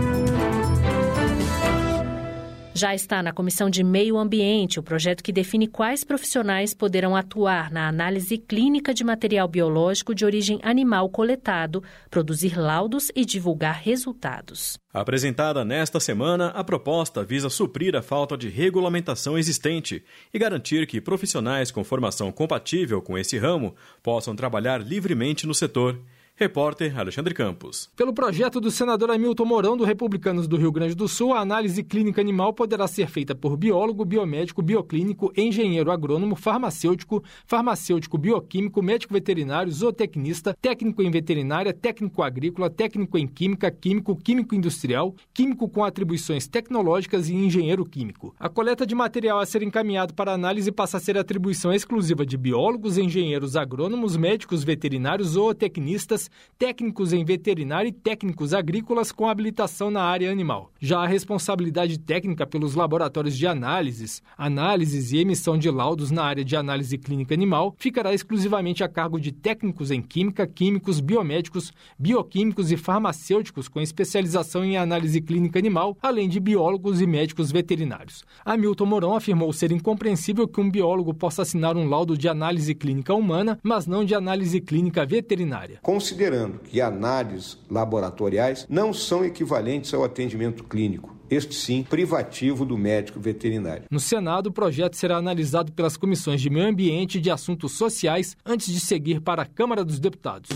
Já está na Comissão de Meio Ambiente o projeto que define quais profissionais poderão atuar na análise clínica de material biológico de origem animal coletado, produzir laudos e divulgar resultados. Apresentada nesta semana, a proposta visa suprir a falta de regulamentação existente e garantir que profissionais com formação compatível com esse ramo possam trabalhar livremente no setor. Repórter Alexandre Campos. Pelo projeto do senador Hamilton Mourão, do Republicanos do Rio Grande do Sul, a análise clínica animal poderá ser feita por biólogo, biomédico, bioclínico, engenheiro agrônomo, farmacêutico, farmacêutico bioquímico, médico veterinário, zootecnista, técnico em veterinária, técnico agrícola, técnico em química, químico, químico industrial, químico com atribuições tecnológicas e engenheiro químico. A coleta de material a ser encaminhado para análise passa a ser atribuição exclusiva de biólogos, engenheiros agrônomos, médicos veterinários, zootecnistas, técnicos em veterinária e técnicos agrícolas com habilitação na área animal. Já a responsabilidade técnica pelos laboratórios de análises, análises e emissão de laudos na área de análise clínica animal ficará exclusivamente a cargo de técnicos em química, químicos, biomédicos, bioquímicos e farmacêuticos com especialização em análise clínica animal, além de biólogos e médicos veterinários. Hamilton Mourão afirmou ser incompreensível que um biólogo possa assinar um laudo de análise clínica humana, mas não de análise clínica veterinária. Considerando que análises laboratoriais não são equivalentes ao atendimento clínico, este sim privativo do médico veterinário. No Senado, o projeto será analisado pelas comissões de Meio Ambiente e de Assuntos Sociais antes de seguir para a Câmara dos Deputados.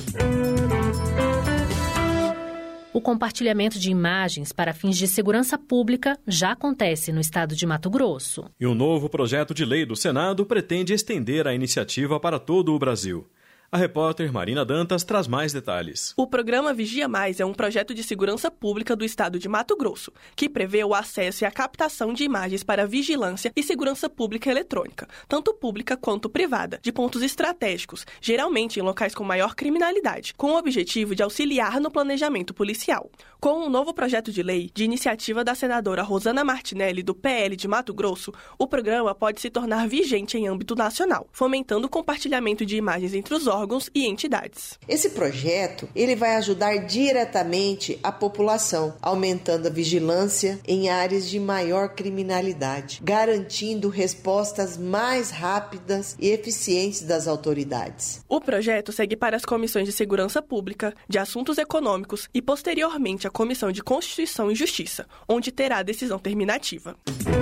O compartilhamento de imagens para fins de segurança pública já acontece no estado de Mato Grosso. E um novo projeto de lei do Senado pretende estender a iniciativa para todo o Brasil. A repórter Marina Dantas traz mais detalhes. O programa Vigia Mais é um projeto de segurança pública do estado de Mato Grosso, que prevê o acesso e a captação de imagens para vigilância e segurança pública eletrônica, tanto pública quanto privada, de pontos estratégicos, geralmente em locais com maior criminalidade, com o objetivo de auxiliar no planejamento policial. Com um novo projeto de lei, de iniciativa da senadora Rosana Martinelli, do P L de Mato Grosso, o programa pode se tornar vigente em âmbito nacional, fomentando o compartilhamento de imagens entre os órgãos e entidades. Esse projeto ele vai ajudar diretamente a população, aumentando a vigilância em áreas de maior criminalidade, garantindo respostas mais rápidas e eficientes das autoridades. O projeto segue para as comissões de Segurança Pública, de Assuntos Econômicos e, posteriormente, a Comissão de Constituição e Justiça, onde terá a decisão terminativa.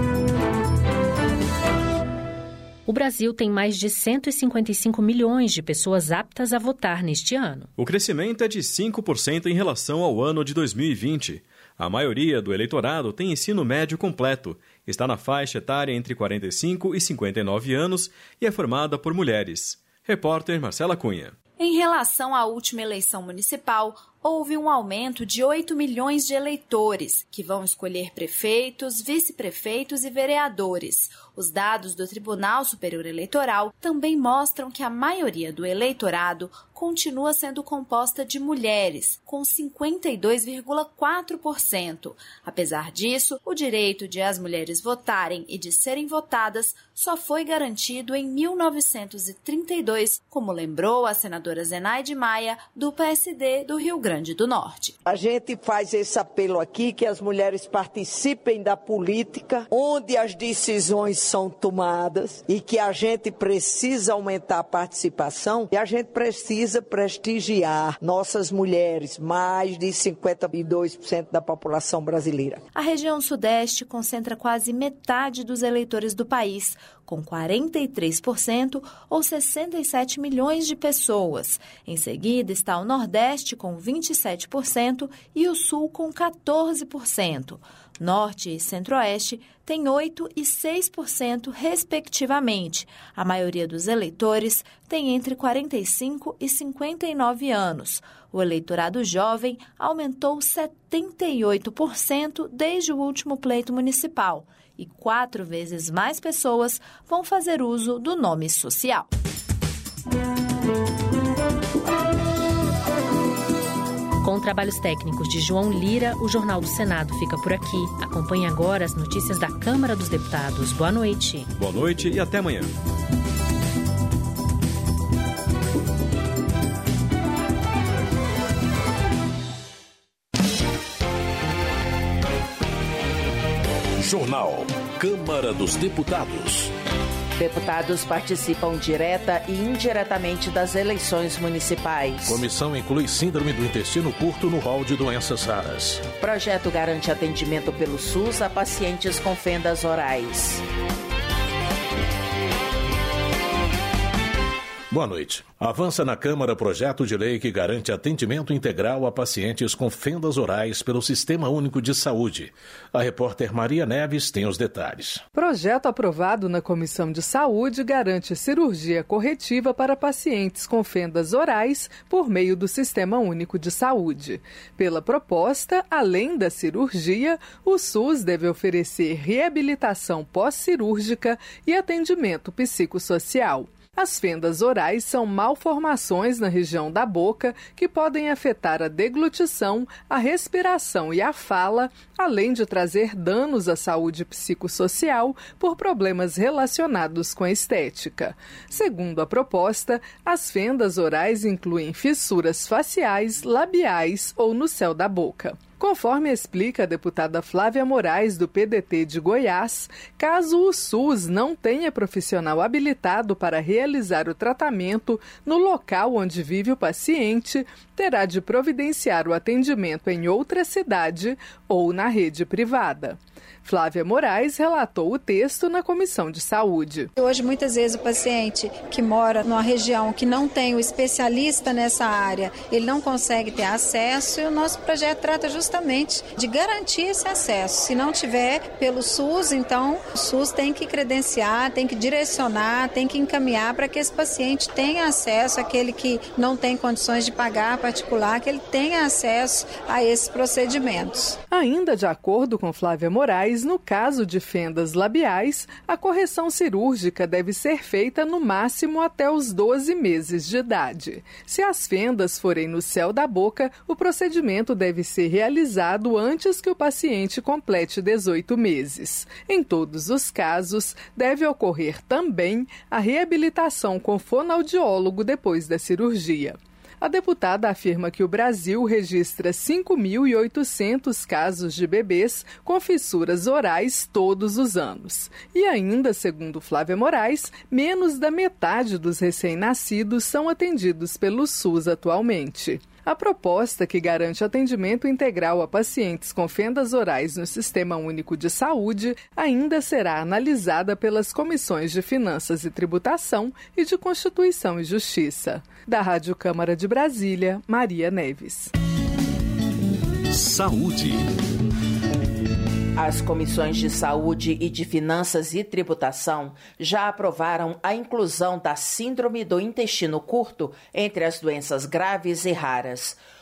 O Brasil tem mais de cento e cinquenta e cinco milhões de pessoas aptas a votar neste ano. O crescimento é de cinco por cento em relação ao ano de dois mil e vinte. A maioria do eleitorado tem ensino médio completo, está na faixa etária entre quarenta e cinco e cinquenta e nove anos e é formada por mulheres. Repórter Marcela Cunha. Em relação à última eleição municipal, houve um aumento de oito milhões de eleitores, que vão escolher prefeitos, vice-prefeitos e vereadores. Os dados do Tribunal Superior Eleitoral também mostram que a maioria do eleitorado continua sendo composta de mulheres, com cinquenta e dois vírgula quatro por cento. Apesar disso, o direito de as mulheres votarem e de serem votadas só foi garantido em mil novecentos e trinta e dois, como lembrou a senadora Zenaide Maia, do P S D do Rio Grande do Norte. A gente faz esse apelo aqui que as mulheres participem da política, onde as decisões são tomadas e que a gente precisa aumentar a participação e a gente precisa prestigiar nossas mulheres, mais de cinquenta e dois por cento da população brasileira. A região sudeste concentra quase metade dos eleitores do país, com quarenta e três por cento ou sessenta e sete milhões de pessoas. Em seguida está o Nordeste com vinte e sete por cento e o Sul com quatorze por cento. Norte e Centro-Oeste têm oito por cento e seis por cento, respectivamente. A maioria dos eleitores tem entre quarenta e cinco e cinquenta e nove anos. O eleitorado jovem aumentou setenta e oito por cento desde o último pleito municipal e quatro vezes mais pessoas vão fazer uso do nome social. Com trabalhos técnicos de João Lira, o Jornal do Senado fica por aqui. Acompanhe agora as notícias da Câmara dos Deputados. Boa noite. Boa noite e até amanhã. Jornal Câmara dos Deputados. Deputados participam direta e indiretamente das eleições municipais. Comissão inclui síndrome do intestino curto no rol de doenças raras. Projeto garante atendimento pelo SUS a pacientes com fendas orais. Boa noite. Avança na Câmara projeto de lei que garante atendimento integral a pacientes com fendas orais pelo Sistema Único de Saúde. A repórter Maria Neves tem os detalhes. Projeto aprovado na Comissão de Saúde garante cirurgia corretiva para pacientes com fendas orais por meio do Sistema Único de Saúde. Pela proposta, além da cirurgia, o SUS deve oferecer reabilitação pós-cirúrgica e atendimento psicossocial. As fendas orais são malformações na região da boca que podem afetar a deglutição, a respiração e a fala, além de trazer danos à saúde psicossocial por problemas relacionados com a estética. Segundo a proposta, as fendas orais incluem fissuras faciais, labiais ou no céu da boca. Conforme explica a deputada Flávia Moraes, do P D T de Goiás, caso o SUS não tenha profissional habilitado para realizar o tratamento no local onde vive o paciente, terá de providenciar o atendimento em outra cidade ou na rede privada. Flávia Moraes relatou o texto na Comissão de Saúde. Hoje, muitas vezes, o paciente que mora numa região que não tem o especialista nessa área, ele não consegue ter acesso e o nosso projeto trata justamente de garantir esse acesso. Se não tiver pelo SUS, então o SUS tem que credenciar, tem que direcionar, tem que encaminhar para que esse paciente tenha acesso, aquele que não tem condições de pagar particular, que ele tenha acesso a esses procedimentos. Ainda de acordo com Flávia Moraes, no caso de fendas labiais, a correção cirúrgica deve ser feita no máximo até os doze meses de idade. Se as fendas forem no céu da boca, o procedimento deve ser realizado antes que o paciente complete dezoito meses. Em todos os casos, deve ocorrer também a reabilitação com fonoaudiólogo depois da cirurgia. A deputada afirma que o Brasil registra cinco mil e oitocentos casos de bebês com fissuras orais todos os anos. E ainda, segundo Flávia Moraes, menos da metade dos recém-nascidos são atendidos pelo SUS atualmente. A proposta, que garante atendimento integral a pacientes com fendas orais no Sistema Único de Saúde, ainda será analisada pelas comissões de Finanças e Tributação e de Constituição e Justiça. Da Rádio Câmara de Brasília, Maria Neves. Saúde. As comissões de Saúde e de Finanças e Tributação já aprovaram a inclusão da síndrome do intestino curto entre as doenças graves e raras.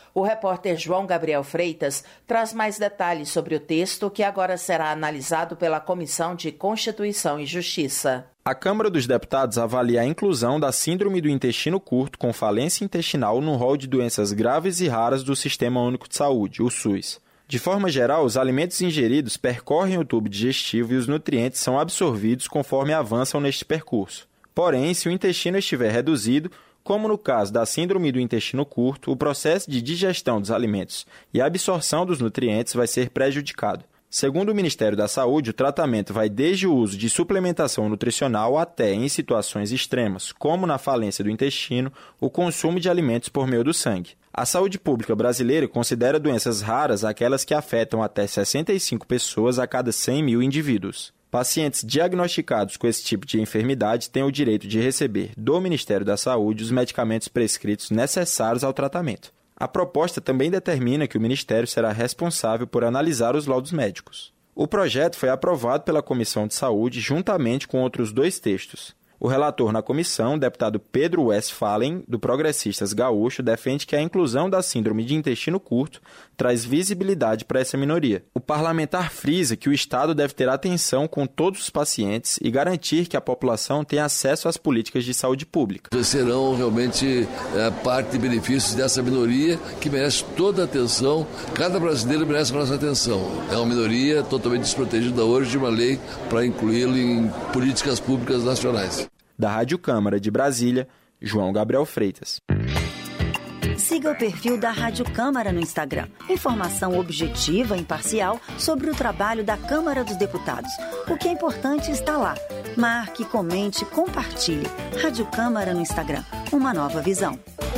O repórter João Gabriel Freitas traz mais detalhes sobre o texto que agora será analisado pela Comissão de Constituição e Justiça. A Câmara dos Deputados avalia a inclusão da síndrome do intestino curto com falência intestinal no rol de doenças graves e raras do Sistema Único de Saúde, o SUS. De forma geral, os alimentos ingeridos percorrem o tubo digestivo e os nutrientes são absorvidos conforme avançam neste percurso. Porém, se o intestino estiver reduzido, como no caso da síndrome do intestino curto, o processo de digestão dos alimentos e a absorção dos nutrientes vai ser prejudicado. Segundo o Ministério da Saúde, o tratamento vai desde o uso de suplementação nutricional até, em situações extremas, como na falência do intestino, o consumo de alimentos por meio do sangue. A saúde pública brasileira considera doenças raras aquelas que afetam até sessenta e cinco pessoas a cada cem mil indivíduos. Pacientes diagnosticados com esse tipo de enfermidade têm o direito de receber do Ministério da Saúde os medicamentos prescritos necessários ao tratamento. A proposta também determina que o Ministério será responsável por analisar os laudos médicos. O projeto foi aprovado pela Comissão de Saúde juntamente com outros dois textos. O relator na comissão, deputado Pedro Westphalen, do Progressistas Gaúcho, defende que a inclusão da síndrome de intestino curto traz visibilidade para essa minoria. O parlamentar frisa que o Estado deve ter atenção com todos os pacientes e garantir que a população tenha acesso às políticas de saúde pública. Serão realmente é, parte de benefícios dessa minoria que merece toda a atenção, cada brasileiro merece a nossa atenção. É uma minoria totalmente desprotegida hoje de uma lei para incluí-lo em políticas públicas nacionais. Da Rádio Câmara de Brasília, João Gabriel Freitas. Siga o perfil da Rádio Câmara no Instagram. Informação objetiva e imparcial sobre o trabalho da Câmara dos Deputados. O que é importante está lá. Marque, comente, compartilhe. Rádio Câmara no Instagram. Uma nova visão.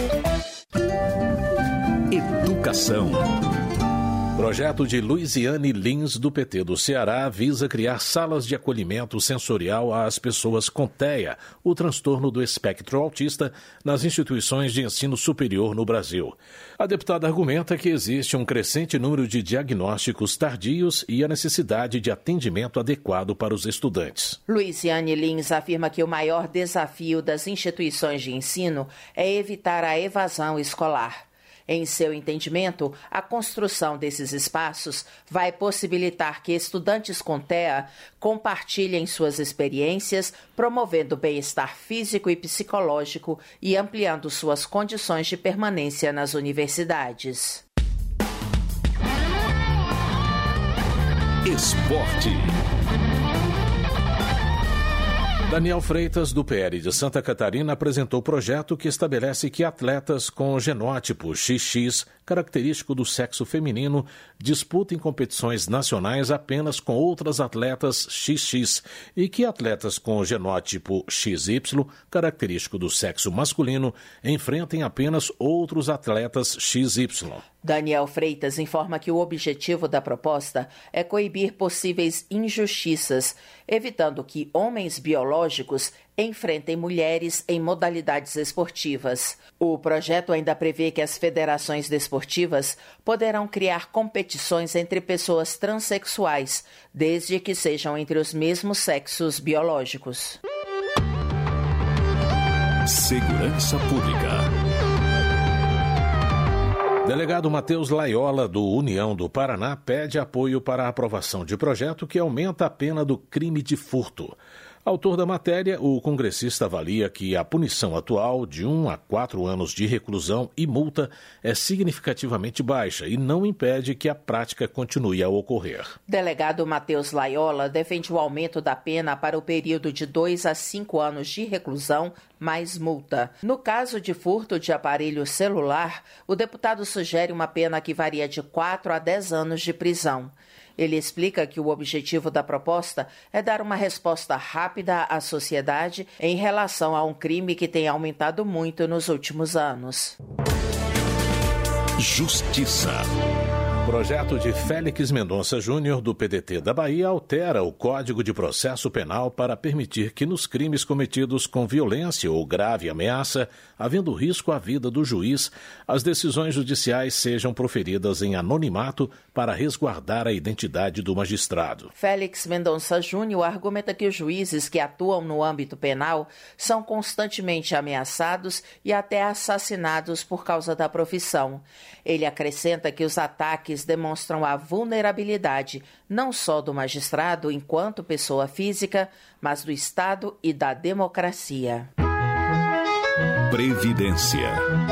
Educação. Projeto de Luiziane Lins, do P T do Ceará, visa criar salas de acolhimento sensorial às pessoas com T E A, o transtorno do espectro autista, nas instituições de ensino superior no Brasil. A deputada argumenta que existe um crescente número de diagnósticos tardios e a necessidade de atendimento adequado para os estudantes. Luiziane Lins afirma que o maior desafio das instituições de ensino é evitar a evasão escolar. Em seu entendimento, a construção desses espaços vai possibilitar que estudantes com T E A compartilhem suas experiências, promovendo o bem-estar físico e psicológico e ampliando suas condições de permanência nas universidades. Esporte. Daniel Freitas, do P L de Santa Catarina, apresentou o projeto que estabelece que atletas com genótipo X X, característico do sexo feminino, disputem competições nacionais apenas com outras atletas X X e que atletas com genótipo X Y, característico do sexo masculino, enfrentem apenas outros atletas X Y. Daniel Freitas informa que o objetivo da proposta é coibir possíveis injustiças, evitando que homens biológicos enfrentem mulheres em modalidades esportivas. O projeto ainda prevê que as federações desportivas poderão criar competições entre pessoas transexuais, desde que sejam entre os mesmos sexos biológicos. Segurança Pública. Delegado Matheus Laiola, do União do Paraná, pede apoio para a aprovação de projeto que aumenta a pena do crime de furto. Autor da matéria, o congressista avalia que a punição atual de um a quatro anos de reclusão e multa é significativamente baixa e não impede que a prática continue a ocorrer. Delegado Matheus Laiola defende o aumento da pena para o período de dois a cinco anos de reclusão mais multa. No caso de furto de aparelho celular, o deputado sugere uma pena que varia de quatro a dez anos de prisão. Ele explica que o objetivo da proposta é dar uma resposta rápida à sociedade em relação a um crime que tem aumentado muito nos últimos anos. Justiça. O projeto de Félix Mendonça Júnior, do P D T da Bahia, altera o Código de Processo Penal para permitir que nos crimes cometidos com violência ou grave ameaça, havendo risco à vida do juiz, as decisões judiciais sejam proferidas em anonimato para resguardar a identidade do magistrado. Félix Mendonça Júnior argumenta que os juízes que atuam no âmbito penal são constantemente ameaçados e até assassinados por causa da profissão. Ele acrescenta que os ataques demonstram a vulnerabilidade não só do magistrado enquanto pessoa física, mas do Estado e da democracia. Previdência.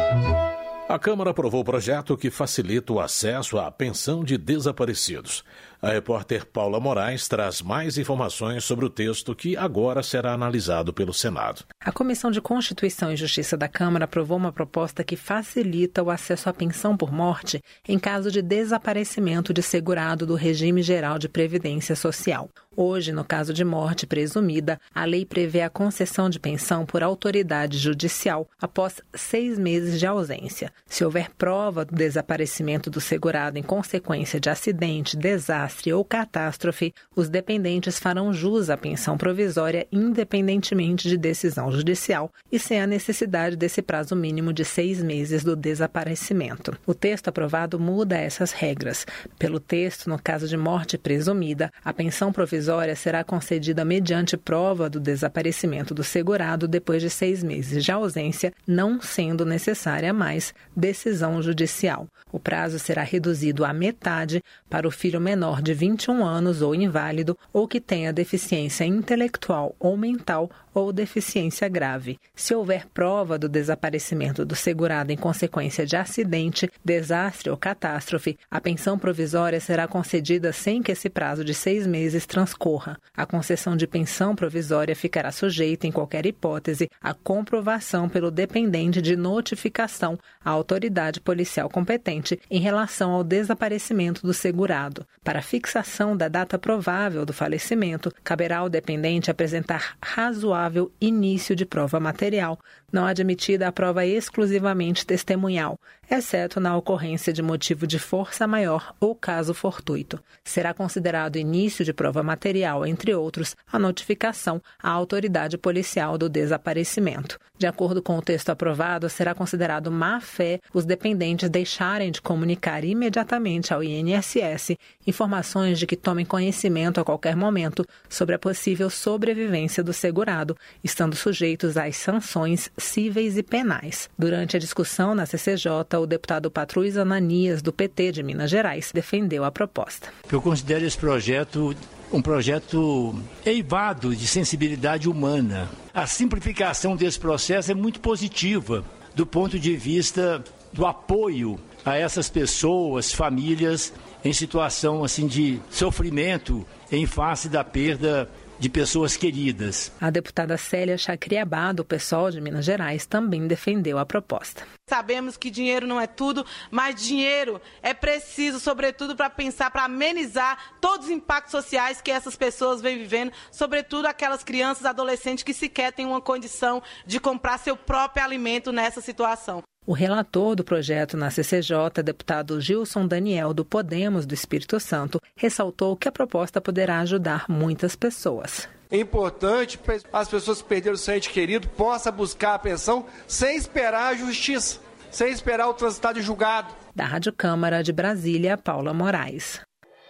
A Câmara aprovou o projeto que facilita o acesso à pensão de desaparecidos. A repórter Paula Moraes traz mais informações sobre o texto que agora será analisado pelo Senado. A Comissão de Constituição e Justiça da Câmara aprovou uma proposta que facilita o acesso à pensão por morte em caso de desaparecimento de segurado do Regime Geral de Previdência Social. Hoje, no caso de morte presumida, a lei prevê a concessão de pensão por autoridade judicial após seis meses de ausência. Se houver prova do desaparecimento do segurado em consequência de acidente, desastre ou catástrofe, os dependentes farão jus à pensão provisória independentemente de decisão judicial e sem a necessidade desse prazo mínimo de seis meses do desaparecimento. O texto aprovado muda essas regras. Pelo texto, no caso de morte presumida, a pensão provisória será concedida mediante prova do desaparecimento do segurado depois de seis meses de ausência, não sendo necessária mais decisão judicial. O prazo será reduzido à metade para o filho menor de vinte e um anos ou inválido ou que tenha deficiência intelectual ou mental ou deficiência grave. Se houver prova do desaparecimento do segurado em consequência de acidente, desastre ou catástrofe, a pensão provisória será concedida sem que esse prazo de seis meses transcorra. A concessão de pensão provisória ficará sujeita, em qualquer hipótese, à comprovação pelo dependente de notificação à autoridade policial competente em relação ao desaparecimento do segurado. Para a fixação da data provável do falecimento, caberá ao dependente apresentar razoável início de prova material, não admitida a prova exclusivamente testemunhal, exceto na ocorrência de motivo de força maior ou caso fortuito. Será considerado início de prova material, entre outros, a notificação à autoridade policial do desaparecimento. De acordo com o texto aprovado, será considerado má-fé os dependentes deixarem de comunicar imediatamente ao I N S S informações de que tomem conhecimento a qualquer momento sobre a possível sobrevivência do segurado, estando sujeitos às sanções cíveis e penais. Durante a discussão na C C J, o deputado Patrus Ananias, do P T de Minas Gerais, defendeu a proposta. Eu considero esse projeto um projeto eivado de sensibilidade humana. A simplificação desse processo é muito positiva do ponto de vista do apoio a essas pessoas, famílias em situação assim de sofrimento em face da perda de pessoas queridas. A deputada Célia Chacriabá, do PSOL de Minas Gerais, também defendeu a proposta. Sabemos que dinheiro não é tudo, mas dinheiro é preciso, sobretudo, para pensar, para amenizar todos os impactos sociais que essas pessoas vêm vivendo, sobretudo aquelas crianças, adolescentes que sequer têm uma condição de comprar seu próprio alimento nessa situação. O relator do projeto na C C J, deputado Gilson Daniel, do Podemos do Espírito Santo, ressaltou que a proposta poderá ajudar muitas pessoas. É importante que as pessoas que perderam o seu ente querido possam buscar a pensão sem esperar a justiça, sem esperar o transitado julgado. Da Rádio Câmara de Brasília, Paula Moraes.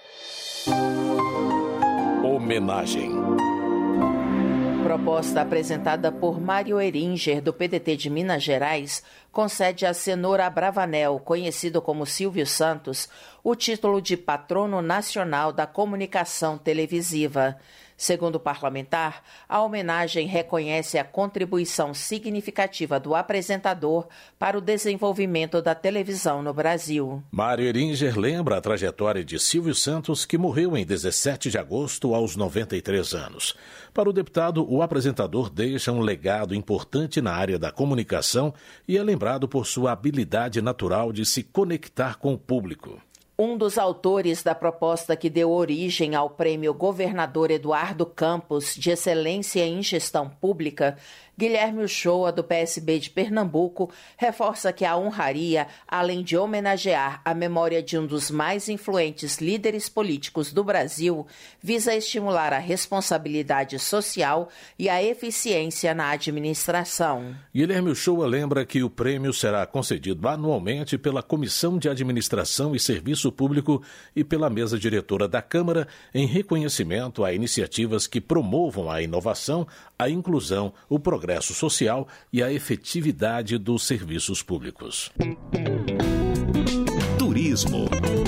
Homenagem. Proposta apresentada por Mário Eringer, do P D T de Minas Gerais, concede a Cenoura Abravanel, conhecido como Silvio Santos, o título de patrono nacional da comunicação televisiva. Segundo o parlamentar, a homenagem reconhece a contribuição significativa do apresentador para o desenvolvimento da televisão no Brasil. Mário Eringer lembra a trajetória de Silvio Santos, que morreu em dezessete de agosto aos noventa e três anos. Para o deputado, o apresentador deixa um legado importante na área da comunicação e é lembrado por sua habilidade natural de se conectar com o público. Um dos autores da proposta que deu origem ao prêmio Governador Eduardo Campos de Excelência em Gestão Pública, Guilherme Uchoa, do P S B de Pernambuco, reforça que a honraria, além de homenagear a memória de um dos mais influentes líderes políticos do Brasil, visa estimular a responsabilidade social e a eficiência na administração. Guilherme Uchoa lembra que o prêmio será concedido anualmente pela Comissão de Administração e Serviço Público e pela mesa diretora da Câmara, em reconhecimento a iniciativas que promovam a inovação, a inclusão, o progresso social e a efetividade dos serviços públicos. Turismo.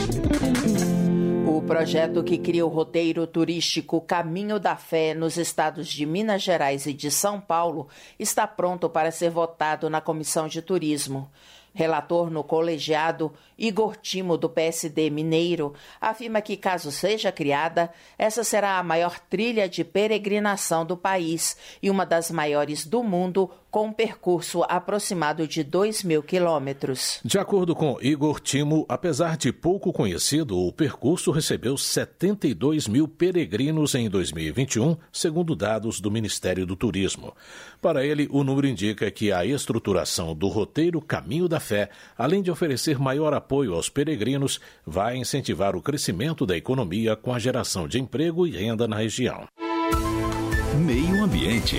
O projeto que cria o roteiro turístico Caminho da Fé nos estados de Minas Gerais e de São Paulo está pronto para ser votado na Comissão de Turismo. Relator no colegiado, Igor Timo, do P S D mineiro, afirma que, caso seja criada, essa será a maior trilha de peregrinação do país e uma das maiores do mundo, com um percurso aproximado de dois mil quilômetros. De acordo com Igor Timo, apesar de pouco conhecido, o percurso recebeu setenta e dois mil peregrinos em dois mil e vinte e um, segundo dados do Ministério do Turismo. Para ele, o número indica que a estruturação do roteiro Caminho da Fé, além de oferecer maior apoio aos peregrinos, vai incentivar o crescimento da economia com a geração de emprego e renda na região. Meio Ambiente.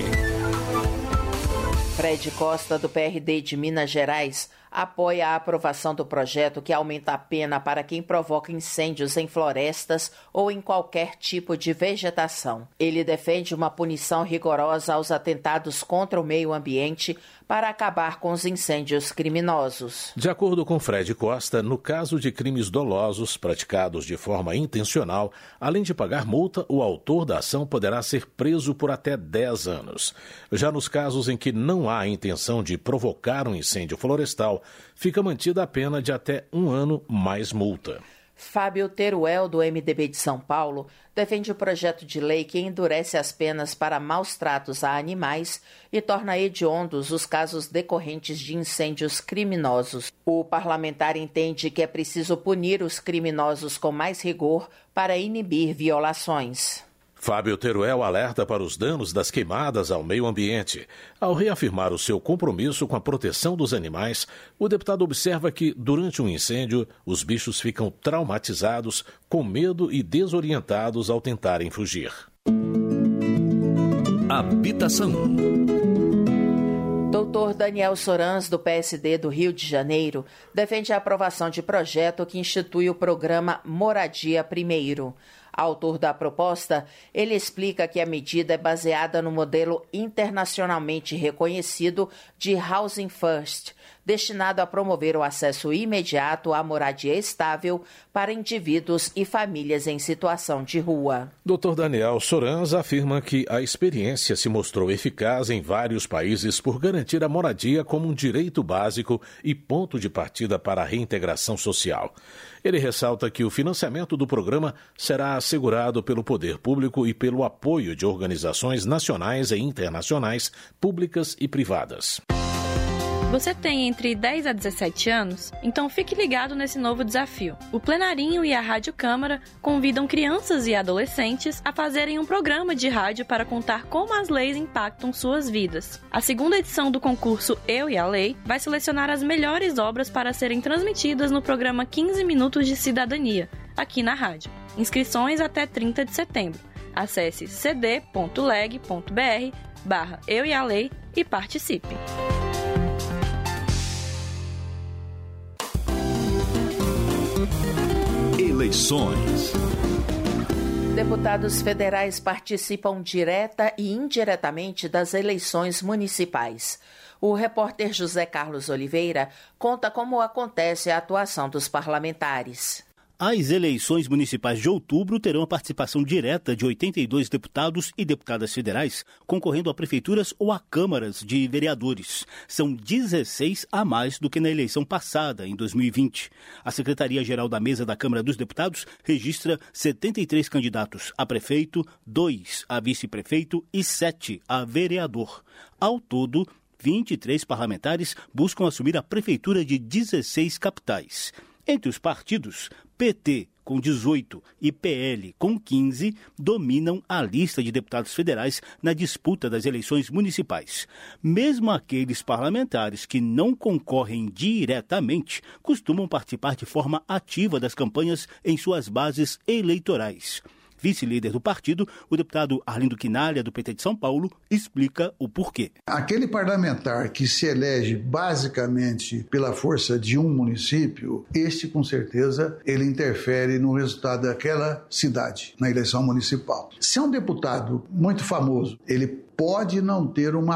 Fred Costa, do P R D de Minas Gerais, apoia a aprovação do projeto que aumenta a pena para quem provoca incêndios em florestas ou em qualquer tipo de vegetação. Ele defende uma punição rigorosa aos atentados contra o meio ambiente para acabar com os incêndios criminosos. De acordo com Fred Costa, no caso de crimes dolosos praticados de forma intencional, além de pagar multa, o autor da ação poderá ser preso por até dez anos. Já nos casos em que não há intenção de provocar um incêndio florestal, fica mantida a pena de até um ano mais multa. Fábio Teruel, do M D B de São Paulo, defende o projeto de lei que endurece as penas para maus tratos a animais e torna hediondos os casos decorrentes de incêndios criminosos. O parlamentar entende que é preciso punir os criminosos com mais rigor para inibir violações. Fábio Teruel alerta para os danos das queimadas ao meio ambiente. Ao reafirmar o seu compromisso com a proteção dos animais, o deputado observa que, durante um incêndio, os bichos ficam traumatizados, com medo e desorientados ao tentarem fugir. Habitação. Doutor Daniel Sorans, do P S D do Rio de Janeiro, defende a aprovação de projeto que institui o programa Moradia Primeiro. Autor da proposta, ele explica que a medida é baseada no modelo internacionalmente reconhecido de Housing First, destinado a promover o acesso imediato à moradia estável para indivíduos e famílias em situação de rua. doutor Daniel Sorans afirma que a experiência se mostrou eficaz em vários países por garantir a moradia como um direito básico e ponto de partida para a reintegração social. Ele ressalta que o financiamento do programa será assegurado pelo poder público e pelo apoio de organizações nacionais e internacionais, públicas e privadas. Você tem entre dez a dezessete anos? Então fique ligado nesse novo desafio. O Plenarinho e a Rádio Câmara convidam crianças e adolescentes a fazerem um programa de rádio para contar como as leis impactam suas vidas. A segunda edição do concurso Eu e a Lei vai selecionar as melhores obras para serem transmitidas no programa quinze Minutos de Cidadania, aqui na rádio. Inscrições até trinta de setembro. Acesse cd.leg.br barra Eu e a Lei e participe. Eleições. Deputados federais participam direta e indiretamente das eleições municipais. O repórter José Carlos Oliveira conta como acontece a atuação dos parlamentares. As eleições municipais de outubro terão a participação direta de oitenta e dois deputados e deputadas federais, concorrendo a prefeituras ou a câmaras de vereadores. São dezesseis a mais do que na eleição passada, em dois mil e vinte. A Secretaria-Geral da Mesa da Câmara dos Deputados registra setenta e três candidatos a prefeito, dois a vice-prefeito e sete a vereador. Ao todo, vinte e três parlamentares buscam assumir a prefeitura de dezesseis capitais. Entre os partidos, P T, com dezoito, e P L, com quinze, dominam a lista de deputados federais na disputa das eleições municipais. Mesmo aqueles parlamentares que não concorrem diretamente costumam participar de forma ativa das campanhas em suas bases eleitorais. Vice-líder do partido, o deputado Arlindo Quinalha, do P T de São Paulo, explica o porquê. Aquele parlamentar que se elege basicamente pela força de um município, este, com certeza, ele interfere no resultado daquela cidade, na eleição municipal. Se é um deputado muito famoso, ele pode não ter uma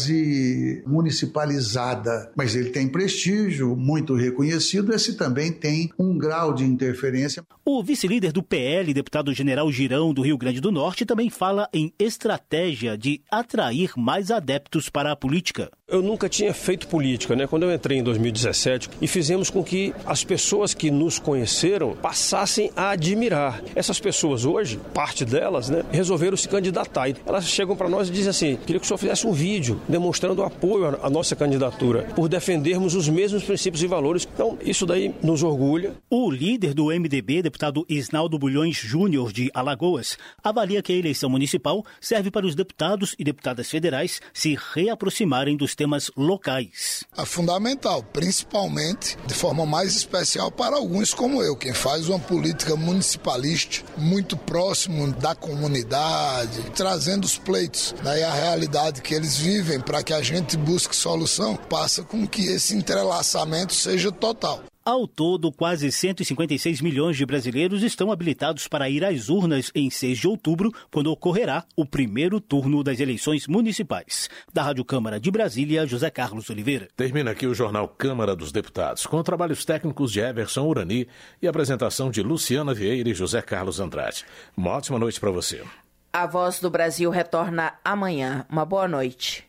base municipalizada, mas ele tem prestígio, muito reconhecido, esse também tem um grau de interferência. O vice-líder do P L, deputado General Girão, do Rio Grande do Norte, também fala em estratégia de atrair mais adeptos para a política. Eu nunca tinha feito política, né? Quando eu entrei em dois mil e dezessete, e fizemos com que as pessoas que nos conheceram passassem a admirar. Essas pessoas hoje, parte delas, né, resolveram se candidatar. Elas chegam para nós e dizem assim: queria que o senhor fizesse um vídeo demonstrando apoio à nossa candidatura, por defendermos os mesmos princípios e valores. Então, isso daí nos orgulha. O líder do M D B, deputado Isnaldo Bulhões Júnior, de Alagoas, avalia que a eleição municipal serve para os deputados e deputadas federais se reaproximarem dos temas locais. É fundamental, principalmente, de forma mais especial para alguns como eu, quem faz uma política municipalista muito próximo da comunidade, trazendo os pleitos, né, e a realidade que eles vivem para que a gente busque solução, passa com que esse entrelaçamento seja total. Ao todo, quase cento e cinquenta e seis milhões de brasileiros estão habilitados para ir às urnas em seis de outubro, quando ocorrerá o primeiro turno das eleições municipais. Da Rádio Câmara de Brasília, José Carlos Oliveira. Termina aqui o Jornal Câmara dos Deputados, com trabalhos técnicos de Everson Urani e apresentação de Luciana Vieira e José Carlos Andrade. Uma ótima noite para você. A Voz do Brasil retorna amanhã. Uma boa noite.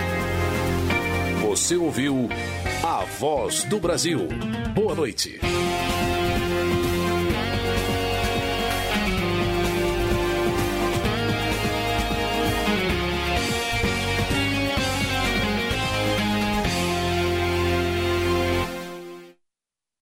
Você ouviu A Voz do Brasil. Boa noite.